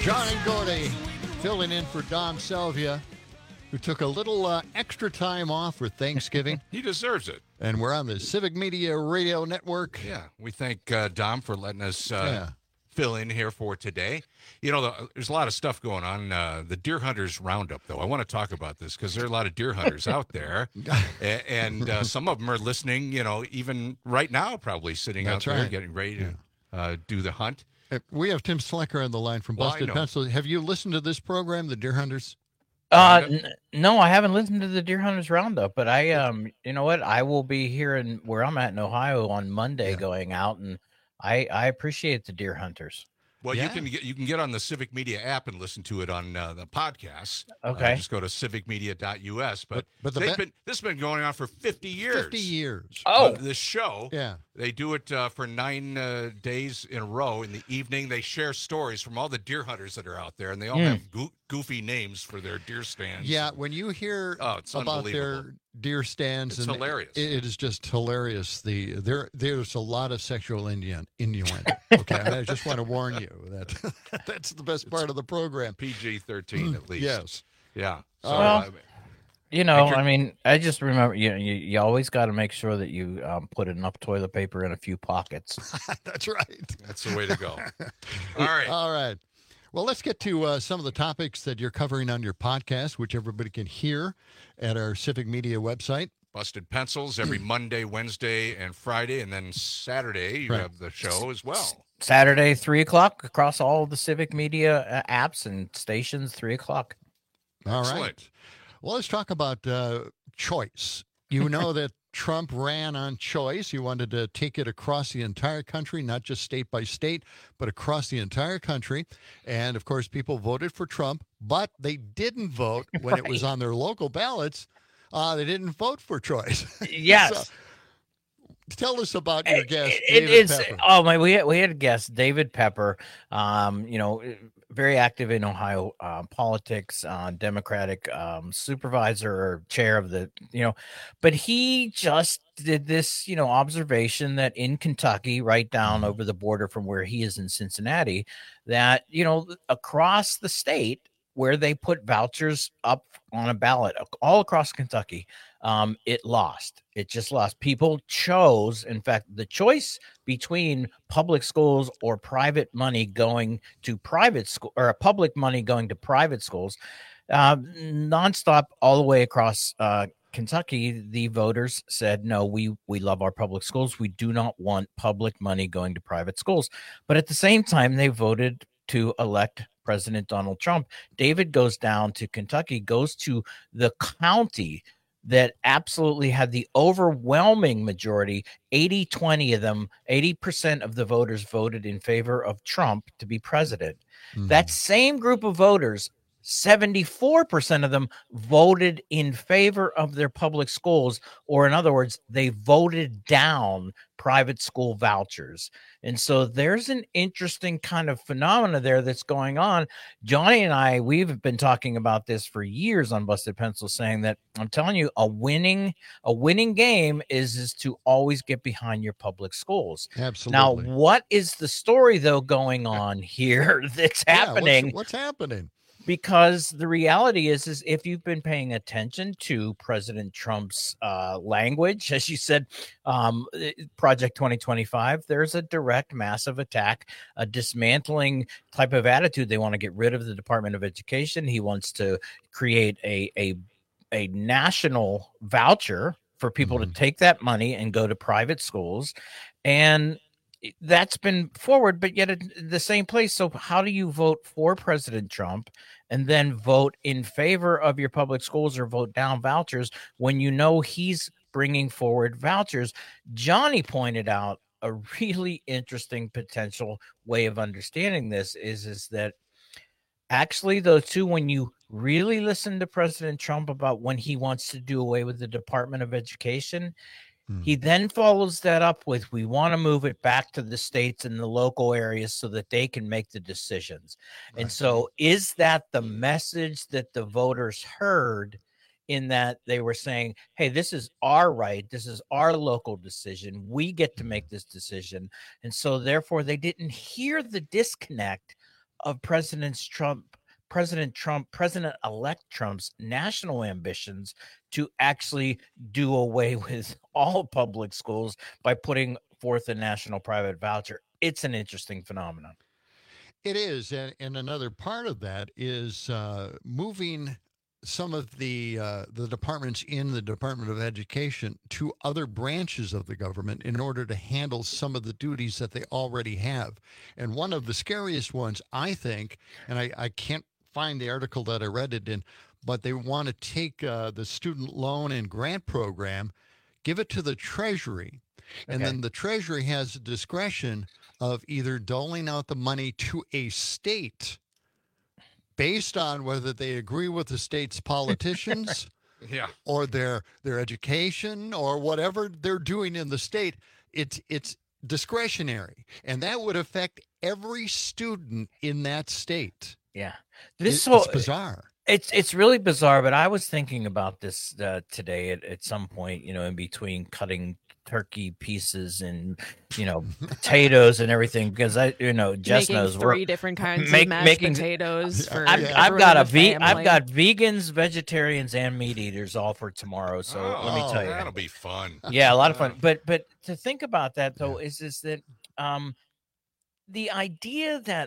John and Gordy filling in for Dom Salvia, who took a little uh, extra time off for Thanksgiving. He deserves it. And we're on the Civic Media Radio Network. Yeah, we thank uh, Dom for letting us uh, Yeah. fill in here for today. You know, the, there's a lot of stuff going on. Uh, the Deer Hunters Roundup, though. I want to talk about this because there are a lot of deer hunters out there. A- and uh, some of them are listening, you know, even right now, probably sitting That's out there right. getting ready to uh, do the hunt. Uh, We have Tim Slicker on the line from Well, I Busted know. Pencil. Have you listened to this program, The Deer Hunters? Uh, n- no, I haven't listened to the Deer Hunters Roundup, but I, um, you know what? I will be here in where I'm at in Ohio on Monday, going out, and I, I appreciate the Deer Hunters. Well, Yeah. you can get you can get on the Civic Media app and listen to it on uh, the podcast. Okay. Uh, just go to civic media dot U S. But, But- but the they've be- been this has been going on for fifty years. fifty years. Oh. Uh, this show. Yeah. They do it uh, for nine uh, days in a row. In the evening, they share stories from all the deer hunters that are out there, and they all Mm. have goo- goofy names for their deer stands. Yeah, when you hear Oh, it's about their unbelievable. deer stands, It's and hilarious. It, it is just hilarious. The there there's a lot of sexual innu- innuendo. Okay, and I just want to warn you that that's the best part of the program. P G thirteen at least. Yes. Yeah. So, Well, uh, You know, Make your- I mean, I just remember, you know, you, you always got to make sure that you um, put enough toilet paper in a few pockets. That's right. That's the way to go. All right. All right. Well, let's get to uh, some of the topics that you're covering on your podcast, which everybody can hear at our Civic Media website. Busted Pencils every Monday, Wednesday, and Friday, and then Saturday you Right. have the show as well. Saturday, three o'clock across all the Civic Media uh, apps and stations, three o'clock. All right. Excellent. Well, let's talk about uh, choice. You know that Trump ran on choice. He wanted to take it across the entire country, not just state by state, but across the entire country. And of course, people voted for Trump, but they didn't vote when it was Right. on their local ballots. Uh, they didn't vote for choice. Yes. So, tell us about your guest, It David is. Pepper. Oh my, we had, we had a guest, David Pepper. Um, you know, very active in Ohio uh, politics, uh, Democratic um, supervisor or chair of the, you know, but he just did this, you know, observation that in Kentucky, right down over the border from where he is in Cincinnati, that you know, across the state where they put vouchers up on a ballot all across Kentucky, um, it lost. It just lost. People chose, in fact, the choice between public schools or private money going to private school or public money going to private schools, uh, nonstop all the way across uh, Kentucky, the voters said, no, we, we love our public schools. We do not want public money going to private schools. But at the same time, they voted to elect President Donald Trump. David goes down to Kentucky, goes to the county that absolutely had the overwhelming majority, eighty twenty of them, eighty percent of the voters voted in favor of Trump to be president. That same group of voters, seventy-four percent of them voted in favor of their public schools, or in other words, they voted down private school vouchers. And so there's an interesting kind of phenomena there that's going on. Johnny and I, we've been talking about this for years on Busted Pencil, saying that I'm telling you, a winning, a winning game is, is to always get behind your public schools. Absolutely. Now, what is the story though going on here that's Yeah, what's- happening? what's happening? Because the reality is, is if you've been paying attention to President Trump's uh, language, as you said, um, Project twenty twenty-five, there's a direct, massive attack, a dismantling type of attitude. They want to get rid of the Department of Education. He wants to create a a a national voucher for people to take that money and go to private schools, and that's been forward, but yet at the same place. So how do you vote for President Trump and then vote in favor of your public schools or vote down vouchers when you know he's bringing forward vouchers? Johnny pointed out a really interesting potential way of understanding this is, is that actually those two, when you really listen to President Trump about when he wants to do away with the Department of Education, he then follows that up with, we want to move it back to the states and the local areas so that they can make the decisions. And so is that the message that the voters heard, in that they were saying, hey, this is our right. This is our local decision. We get to make this decision. And so therefore they didn't hear the disconnect of President Trump, President Trump, President-elect Trump's national ambitions to actually do away with all public schools by putting forth a national private voucher. It's an interesting phenomenon. It is, and, and another part of that is uh, moving some of the uh, the departments in the Department of Education to other branches of the government in order to handle some of the duties that they already have. And one of the scariest ones, I think, and I, I can't find the article that I read it in, but they want to take uh, the student loan and grant program, give it to the Treasury, and Okay. then the Treasury has the discretion of either doling out the money to a state based on whether they agree with the state's politicians Yeah. or their their education or whatever they're doing in the state. It's it's discretionary, and that would affect every student in that state. Yeah, It- this it's whole bizarre. It's it's really bizarre, but I was thinking about this uh, today at, at some point, you know, in between cutting turkey pieces and, you know, potatoes and everything, because I, you know, Jess Making knows three we're different kinds make- of mashed making- potatoes for I've, everyone I've got in a the ve- I've family. got vegans, vegetarians, and meat eaters all for tomorrow. So let me Oh, tell you, that'll be fun. yeah, a lot of fun. But but to think about that though is is that um the idea that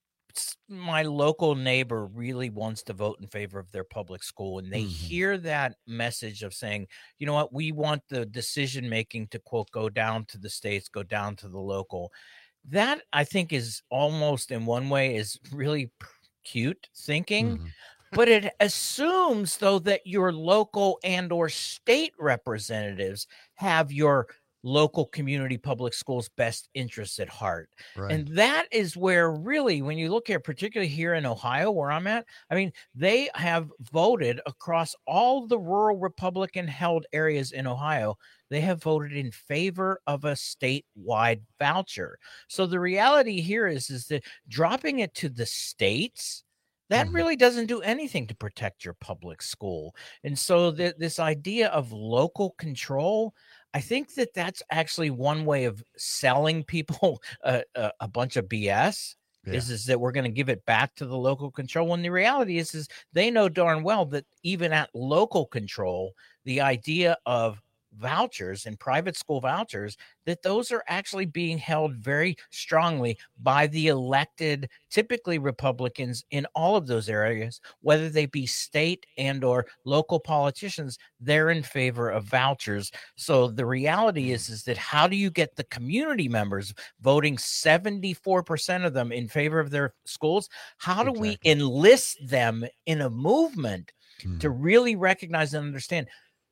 s- my local neighbor really wants to vote in favor of their public school, and they hear that message of saying, you know what, we want the decision making to quote go down to the states, go down to the local. That I think is almost in one way is really p- cute thinking. But it assumes though that your local and or state representatives have your local community public schools best interests at heart. Right. And that is where really, when you look at particularly here in Ohio, where I'm at, I mean, they have voted across all the rural Republican held areas in Ohio. They have voted in favor of a statewide voucher. So the reality here is, is that dropping it to the states, that really doesn't do anything to protect your public school. And so th- this idea of local control, I think that that's actually one way of selling people a, a, a bunch of B S. Yeah. Is is that we're going to give it back to the local control, when the reality is is they know darn well that even at local control, the idea of vouchers and private school vouchers, that those are actually being held very strongly by the elected, typically Republicans in all of those areas, whether they be state and or local politicians. They're in favor of vouchers. So the reality is is that how do you get the community members voting, seventy-four percent of them in favor of their schools? How do we enlist them in a movement to really recognize and understand,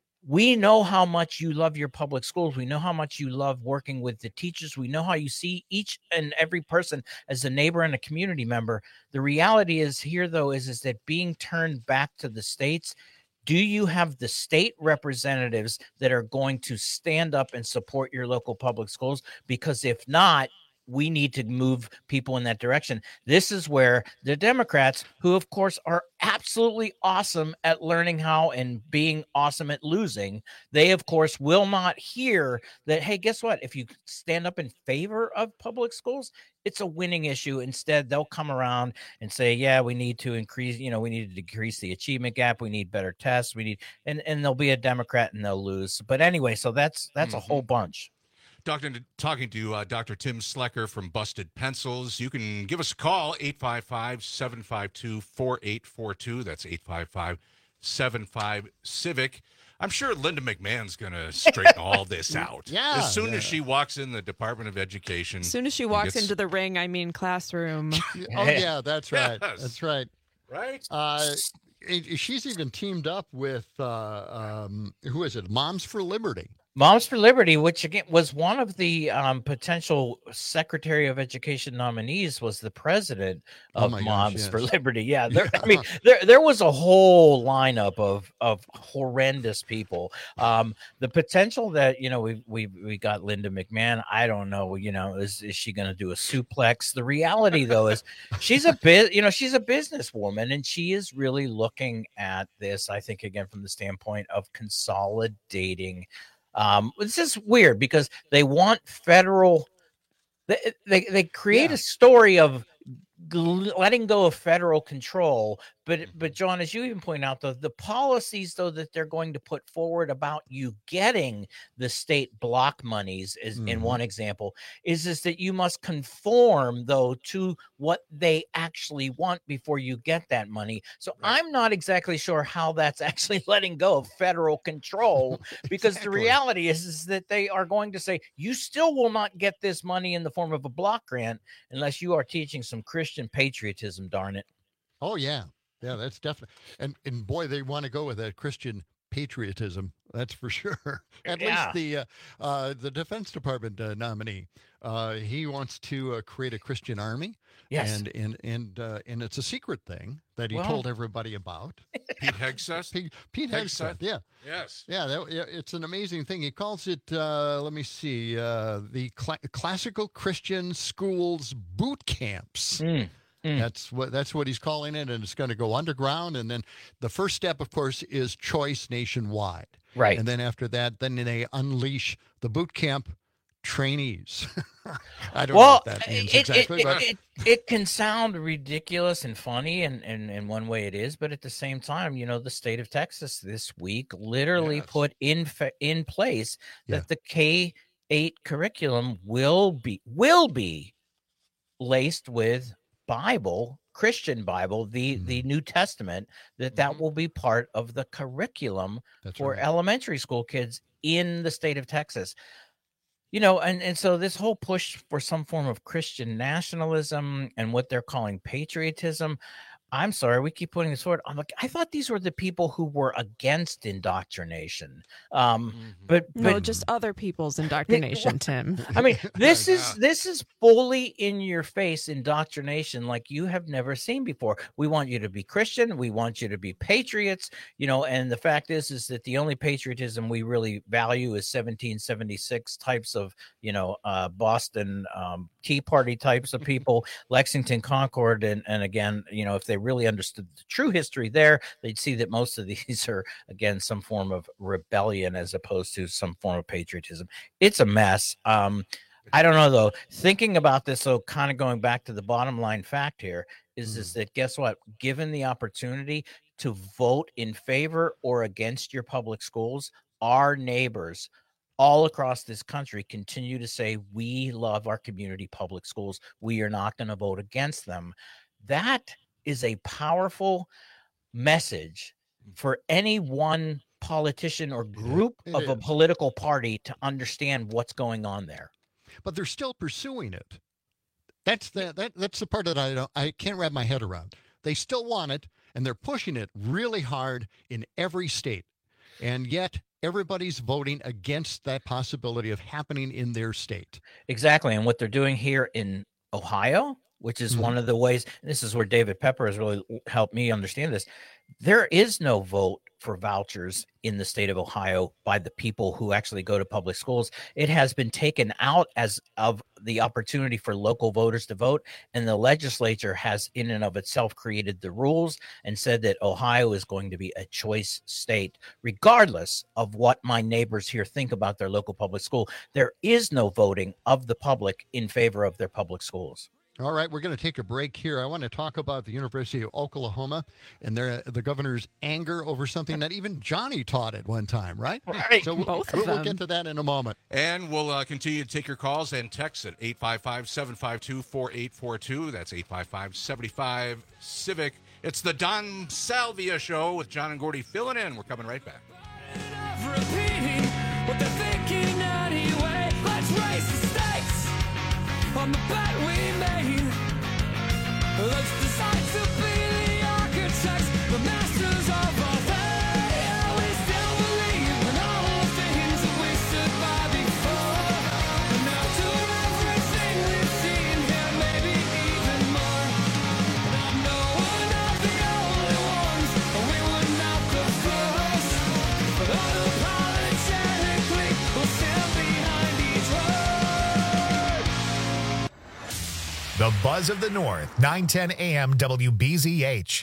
we know how much you love your public schools. We know how much you love working with the teachers. We know how you see each and every person as a neighbor and a community member. The reality is here, though, is, is that being turned back to the states, do you have the state representatives that are going to stand up and support your local public schools? Because if not, we need to move people in that direction. This is where the Democrats, who of course are absolutely awesome at learning how and being awesome at losing, they of course will not hear that, hey, guess what? If you stand up in favor of public schools, it's a winning issue. Instead, they'll come around and say, yeah, we need to increase, you know, we need to decrease the achievement gap. We need better tests. We need, and, and they'll be a Democrat and they'll lose. But anyway, so that's, that's Mhm. a whole bunch. Doctor, talking to uh, Doctor Tim Slecker from Busted Pencils. You can give us a call, eight five five, seven five two, four eight four two. That's eight five five, seven five, CIVIC. I'm sure Linda McMahon's going to straighten all this out. Yeah, As soon yeah. as she walks in the Department of Education. As soon as she walks gets- into the ring, I mean classroom. Oh yeah, that's right. Yes. That's right. Right. Uh, it- she's even teamed up with uh, um, who is it? Moms for Liberty. Moms for Liberty, which again was one of the um, potential Secretary of Education nominees, was the president Oh of my gosh, Moms yes. for Liberty. Yeah, there, I mean, there there was a whole lineup of of horrendous people. Um, the potential that, you know, we we we got Linda McMahon. I don't know. You know, is is she going to do a suplex? The reality though is she's a bit, you know, she's a businesswoman, and she is really looking at this, I think, again from the standpoint of consolidating. Um, this is weird because they want federal. They they, they create a story of gl- letting go of federal control. But but John, as you even point out, the the policies though that they're going to put forward about you getting the state block monies is mm-hmm. in one example is is that you must conform though to what they actually want before you get that money. So right. I'm not exactly sure how that's actually letting go of federal control because exactly. the reality is is that they are going to say you still will not get this money in the form of a block grant unless you are teaching some Christian patriotism. Darn it! Oh yeah. Yeah, that's definitely, and and boy, they want to go with that Christian patriotism. That's for sure. At yeah. least the uh, uh, the Defense Department uh, nominee, uh, he wants to uh, create a Christian army. Yes, and and and uh, and it's a secret thing that he well, told everybody about. Pete Hegseth. Pete, Pete Hegseth. Yeah. Yes. Yeah, that, yeah, it's an amazing thing. He calls it. Uh, let me see. Uh, the cl- classical Christian schools boot camps. Mm. Mm. That's what that's what he's calling it, and it's going to go underground. And then the first step, of course, is choice nationwide. Right. And then after that, then they unleash the boot camp trainees. I don't well, know what that means it, exactly. It, but... it, it, it can sound ridiculous and funny, and in and, and one way it is, but at the same time, you know, the state of Texas this week literally yes. put in fa- in place that yeah. the K eight curriculum will be will be laced with Bible, Christian Bible, the, mm-hmm. the New Testament, that that will be part of the curriculum That's for right. elementary school kids in the state of Texas. You know, and, and so this whole push for some form of Christian nationalism and what they're calling patriotism, I'm sorry, we keep putting this forward. I'm like, I thought these were the people who were against indoctrination. Um, mm-hmm. but, but no, just other people's indoctrination, Tim. I mean, this is this is fully in your face indoctrination like you have never seen before. We want you to be Christian. We want you to be patriots. You know, and the fact is, is that the only patriotism we really value is seventeen seventy-six types of, you know, uh, Boston um, Tea Party types of people, Lexington Concord, and and again, you know, if they really understood the true history there, they'd see that most of these are, again, some form of rebellion as opposed to some form of patriotism. It's a mess. Um, I don't know, though. Thinking about this, so kind of going back to the bottom line fact here, is, mm-hmm. is that, guess what? Given the opportunity to vote in favor or against your public schools, our neighbors all across this country continue to say, we love our community public schools. We are not going to vote against them. That is a powerful message for any one politician or group it of is. a political party to understand what's going on there. But they're still pursuing it. That's the that that's the part that I don't I can't wrap my head around. They still want it, and they're pushing it really hard in every state. And yet everybody's voting against that possibility of happening in their state. Exactly. And what they're doing here in Ohio, which is mm-hmm. one of the ways, this is where David Pepper has really helped me understand this. There is no vote for vouchers in the state of Ohio by the people who actually go to public schools. It has been taken out as of the opportunity for local voters to vote, and the legislature has in and of itself created the rules and said that Ohio is going to be a choice state, regardless of what my neighbors here think about their local public school. There is no voting of the public in favor of their public schools. All right, we're going to take a break here. I want to talk about the University of Oklahoma and their the governor's anger over something that even Johnny taught at one time, right? Right. So we'll, Both of we'll them. get to that in a moment. And we'll uh, continue to take your calls and text at eight five five, seven five two, four eight four two. That's eight five five, seven five, Civic. It's the Don Salvia Show with John and Gordy filling in. We're coming right back. On the bet we made, let's decide to be the architects, the masters of our fate. Yeah, we still believe in all the things that we stood by before. And after everything we've seen here, maybe even more. And I know we're not the only ones, and we were not the first. But unapologetically, we'll stand behind each word. The Buzz of the North, nine ten A M W B Z H.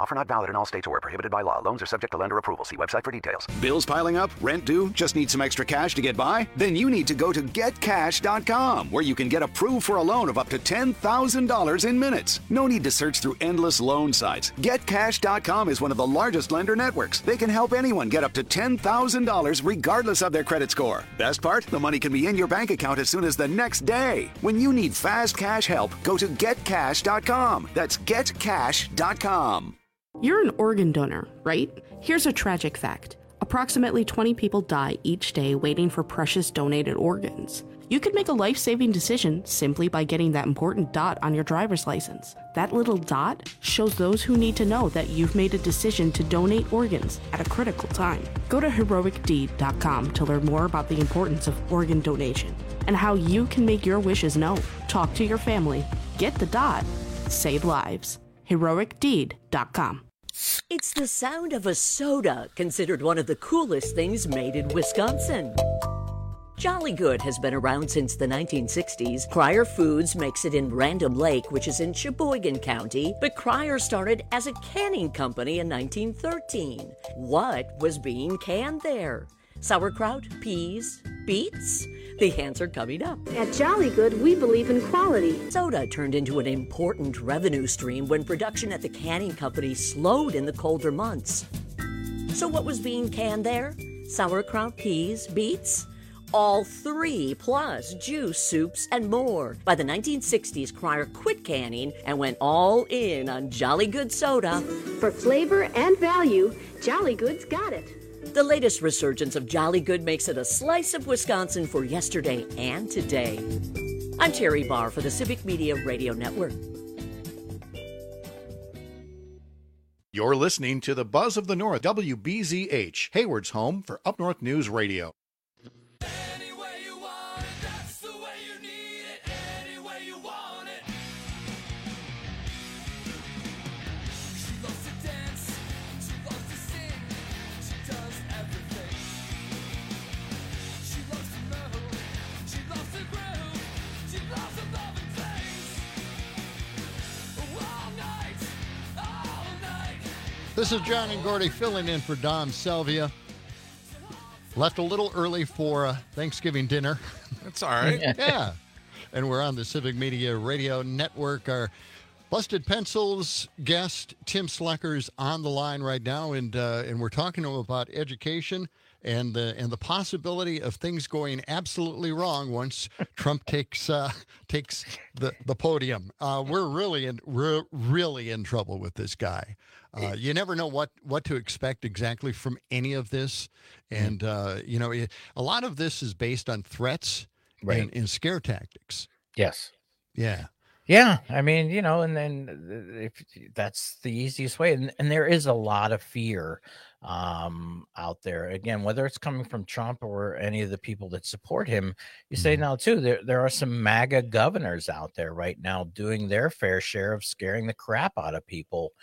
Offer not valid in all states or where prohibited by law. Loans are subject to lender approval. See website for details. Bills piling up? Rent due? Just need some extra cash to get by? Then you need to go to get cash dot com, where you can get approved for a loan of up to ten thousand dollars in minutes. No need to search through endless loan sites. get cash dot com is one of the largest lender networks. They can help anyone get up to ten thousand dollars regardless of their credit score. Best part? The money can be in your bank account as soon as the next day. When you need fast cash help, go to get cash dot com. That's get cash dot com. You're an organ donor, right? Here's a tragic fact. Approximately twenty people die each day waiting for precious donated organs. You could make a life-saving decision simply by getting that important dot on your driver's license. That little dot shows those who need to know that you've made a decision to donate organs at a critical time. Go to heroic deed dot com to learn more about the importance of organ donation and how you can make your wishes known. Talk to your family. Get the dot. Save lives. heroic deed dot com. It's the sound of a soda, considered one of the coolest things made in Wisconsin. Jolly Good has been around since the nineteen sixties. Cryer Foods makes it in Random Lake, which is in Sheboygan County, but Cryer started as a canning company in nineteen thirteen. What was being canned there? Sauerkraut, peas, beets? The answer coming up. At Jolly Good, we believe in quality. Soda turned into an important revenue stream when production at the canning company slowed in the colder months. So what was being canned there? Sauerkraut, peas, beets? All three, plus juice, soups, and more. By the nineteen sixties, Cryer quit canning and went all in on Jolly Good soda. For flavor and value, Jolly Good's got it. The latest resurgence of Jolly Good makes it a slice of Wisconsin for yesterday and today. I'm Terry Barr for the Civic Media Radio Network. You're listening to the Buzz of the North, W B Z H, Hayward's home for Up North News Radio. This is John and Gordy filling in for Dom Salvia. Left a little early for uh, Thanksgiving dinner. That's all right. Yeah. And we're on the Civic Media Radio Network. Our Busted Pencils guest, Tim Slecker's on the line right now, and uh, and we're talking to him about education and the and the possibility of things going absolutely wrong once Trump takes uh, takes the the podium. Uh, we're really in we're really in trouble with this guy. Uh, you never know what, what to expect exactly from any of this. And, uh, you know, it, a lot of this is based on threats Right. and, and scare tactics. Yes. Yeah. Yeah, I mean, you know, and then if that's the easiest way, and, and there is a lot of fear um, out there. Again, whether it's coming from Trump or any of the people that support him, you say now too, there there are some MAGA governors out there right now doing their fair share of scaring the crap out of people.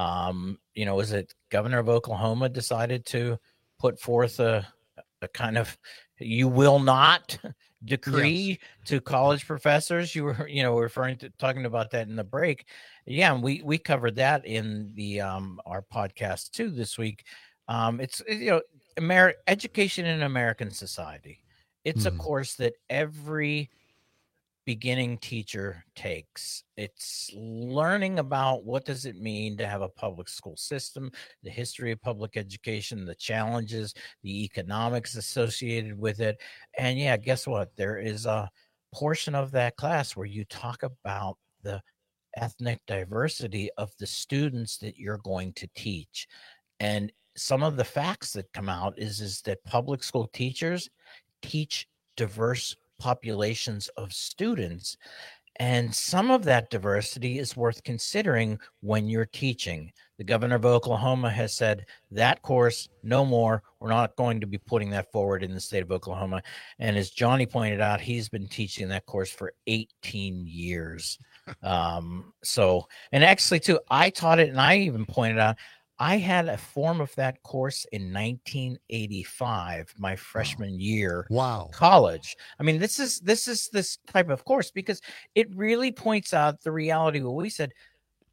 Um, you know, is it Governor of Oklahoma decided to put forth a, a kind of "you will not" decree yes. to college professors? You were, you know, referring to talking about that in the break. Yeah, and we we covered that in the um our podcast too this week. Um, it's you know, Amer- education in American society. It's mm-hmm. a course that every beginning teacher takes. It's learning about what does it mean to have a public school system, the history of public education, the challenges, the economics associated with it. And yeah, guess what? There is a portion of that class where you talk about the ethnic diversity of the students that you're going to teach. And some of the facts that come out is, is that public school teachers teach diverse populations of students, and some of that diversity is worth considering when you're teaching. The governor of Oklahoma has said that course no more. We're not going to be putting that forward in the state of Oklahoma. And as Johnny pointed out, he's been teaching that course for eighteen years. um so and actually too, I taught it, and I even pointed out I had a form of that course in nineteen eighty-five, my freshman year. Wow. College. I mean, this is this is this type of course because it really points out the reality of what we said.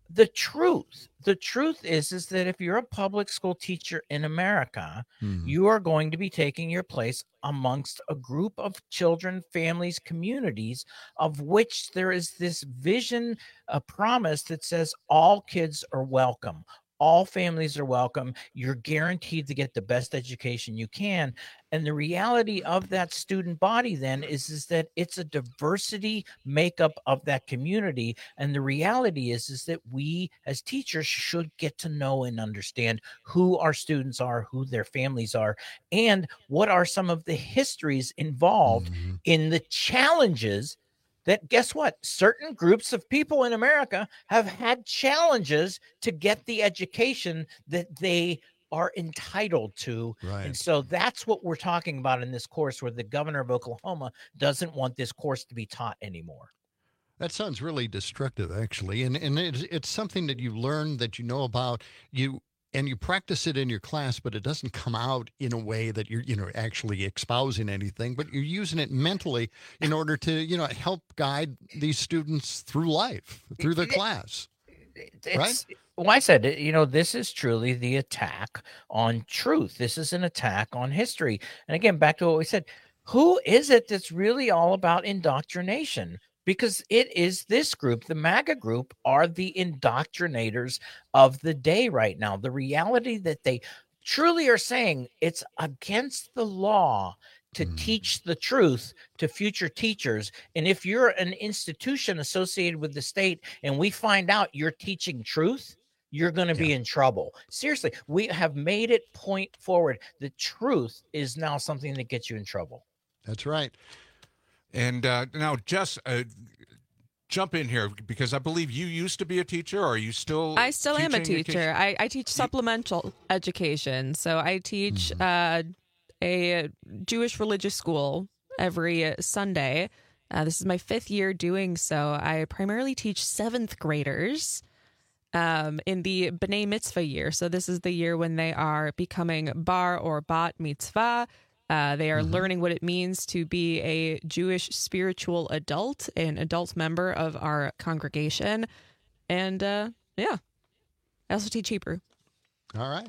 the truth. The truth is, is that if you're a public school teacher in America, Mm-hmm. you are going to be taking your place amongst a group of children, families, communities, of which there is this vision, a promise that says all kids are welcome. All families are welcome. You're guaranteed to get the best education you can. And the reality of that student body then is, is that it's a diversity makeup of that community. And the reality is, is that we as teachers should get to know and understand who our students are, who their families are, and what are some of the histories involved Mm-hmm. in the challenges that, guess what? Certain groups of people in America have had challenges to get the education that they are entitled to. Right. And so that's what we're talking about in this course, where the governor of Oklahoma doesn't want this course to be taught anymore. That sounds really destructive, actually, and and it's, it's something that you learn, that you know about, you and you practice it in your class, but it doesn't come out in a way that you're, you know, actually espousing anything, but you're using it mentally in order to, you know, help guide these students through life, through the class. It's, Right? Well, I said, you know, this is truly the attack on truth. This is an attack on history. And again, back to what we said, who is it that's really all about indoctrination? Because it is this group, the MAGA group, are the indoctrinators of the day right now. The reality that they truly are saying it's against the law to teach the truth to future teachers. And if you're an institution associated with the state and we find out you're teaching truth, you're going to be in trouble. Seriously, we have made it point forward. The truth is now something that gets you in trouble. That's right. And uh, now, just uh, jump in here, because I believe you used to be a teacher. Or are you still? I still am a teaching teacher. I, I teach supplemental education. So I teach uh, a Jewish religious school every Sunday. Uh, this is my fifth year doing so. I primarily teach seventh graders um, in the B'nai Mitzvah year. So this is the year when they are becoming bar or bat mitzvah. Uh, they are Mm-hmm. learning what it means to be a Jewish spiritual adult, an adult member of our congregation. And uh, yeah, I also teach Hebrew. All right.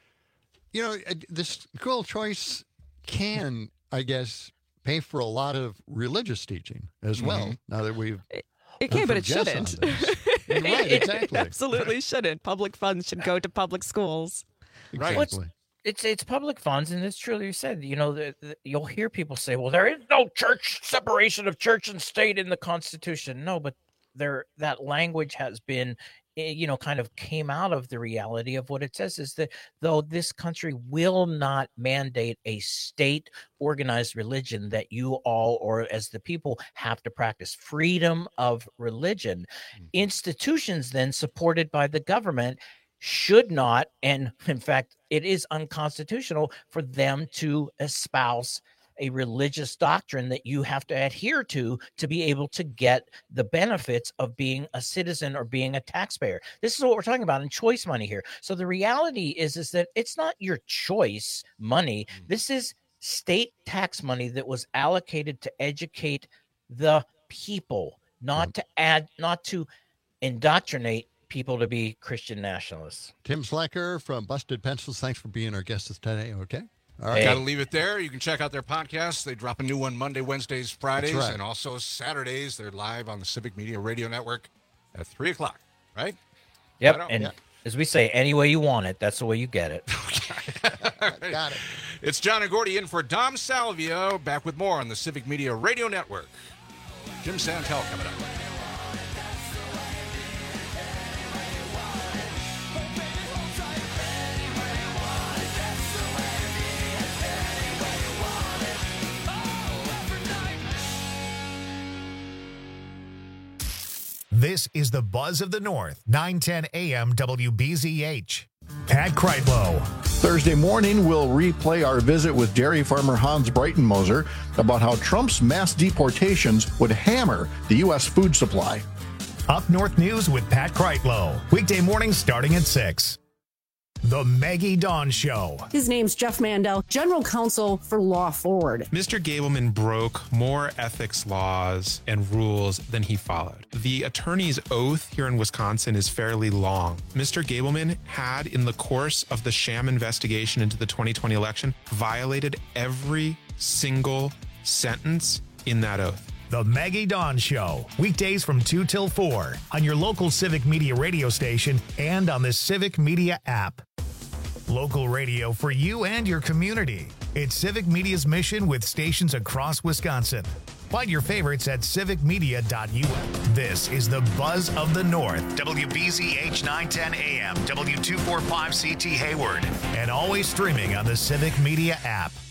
You know, uh, this school choice can, I guess, pay for a lot of religious teaching as well. Mm-hmm. Now that we've It can, heard but from it Jess on shouldn't. this. Right, It exactly. absolutely shouldn't. Public funds should go to public schools. Right. Well, it's, it's it's public funds, and it's truly you said. You know, the, the, you'll hear people say, "Well, there is no church separation of church and state in the Constitution." No, but there that language has been, eh, you know, kind of came out of the reality of what it says is that though this country will not mandate a state organized religion, that you all, or as the people, have to practice freedom of religion. Institutions then supported by the government should not, and in fact, it is unconstitutional for them to espouse a religious doctrine that you have to adhere to to be able to get the benefits of being a citizen or being a taxpayer. This is what we're talking about in choice money here. So the reality is, is that it's not your choice money. This is state tax money that was allocated to educate the people, not to add, not to indoctrinate people to be Christian nationalists. Tim Slacker from Busted Pencils, thanks for being our guest today. Okay. All right. Got to leave it there. You can check out their podcast. They drop a new one Monday, Wednesdays, Fridays, right. and also Saturdays. They're live on the Civic Media Radio Network at three o'clock, right? Yep. Right on. And Yeah. as we say, any way you want it, that's the way you get it. Got it. It's John and Gordy in for Dom Salvio. Back with more on the Civic Media Radio Network. Jim Santel coming up. This is the Buzz of the North, nine ten A M W B Z H. Pat Kreitlow. Thursday morning, we'll replay our visit with dairy farmer Hans Breitenmoser about how Trump's mass deportations would hammer the U S food supply. Up North News with Pat Kreitlow. Weekday mornings starting at six. The Maggie Dawn Show. His name's Jeff Mandel, General Counsel for Law Forward. Mister Gableman broke more ethics laws and rules than he followed. The attorney's oath here in Wisconsin is fairly long. Mister Gableman had, in the course of the sham investigation into the twenty twenty election, violated every single sentence in that oath. The Maggie Dawn Show, weekdays from two till four on your local Civic Media radio station and on the Civic Media app. Local radio for you and your community. It's Civic Media's mission with stations across Wisconsin. Find your favorites at civic media dot u s. This is the Buzz of the North, W B Z H nine ten A M, W two forty-five C T Hayward, and always streaming on the Civic Media app.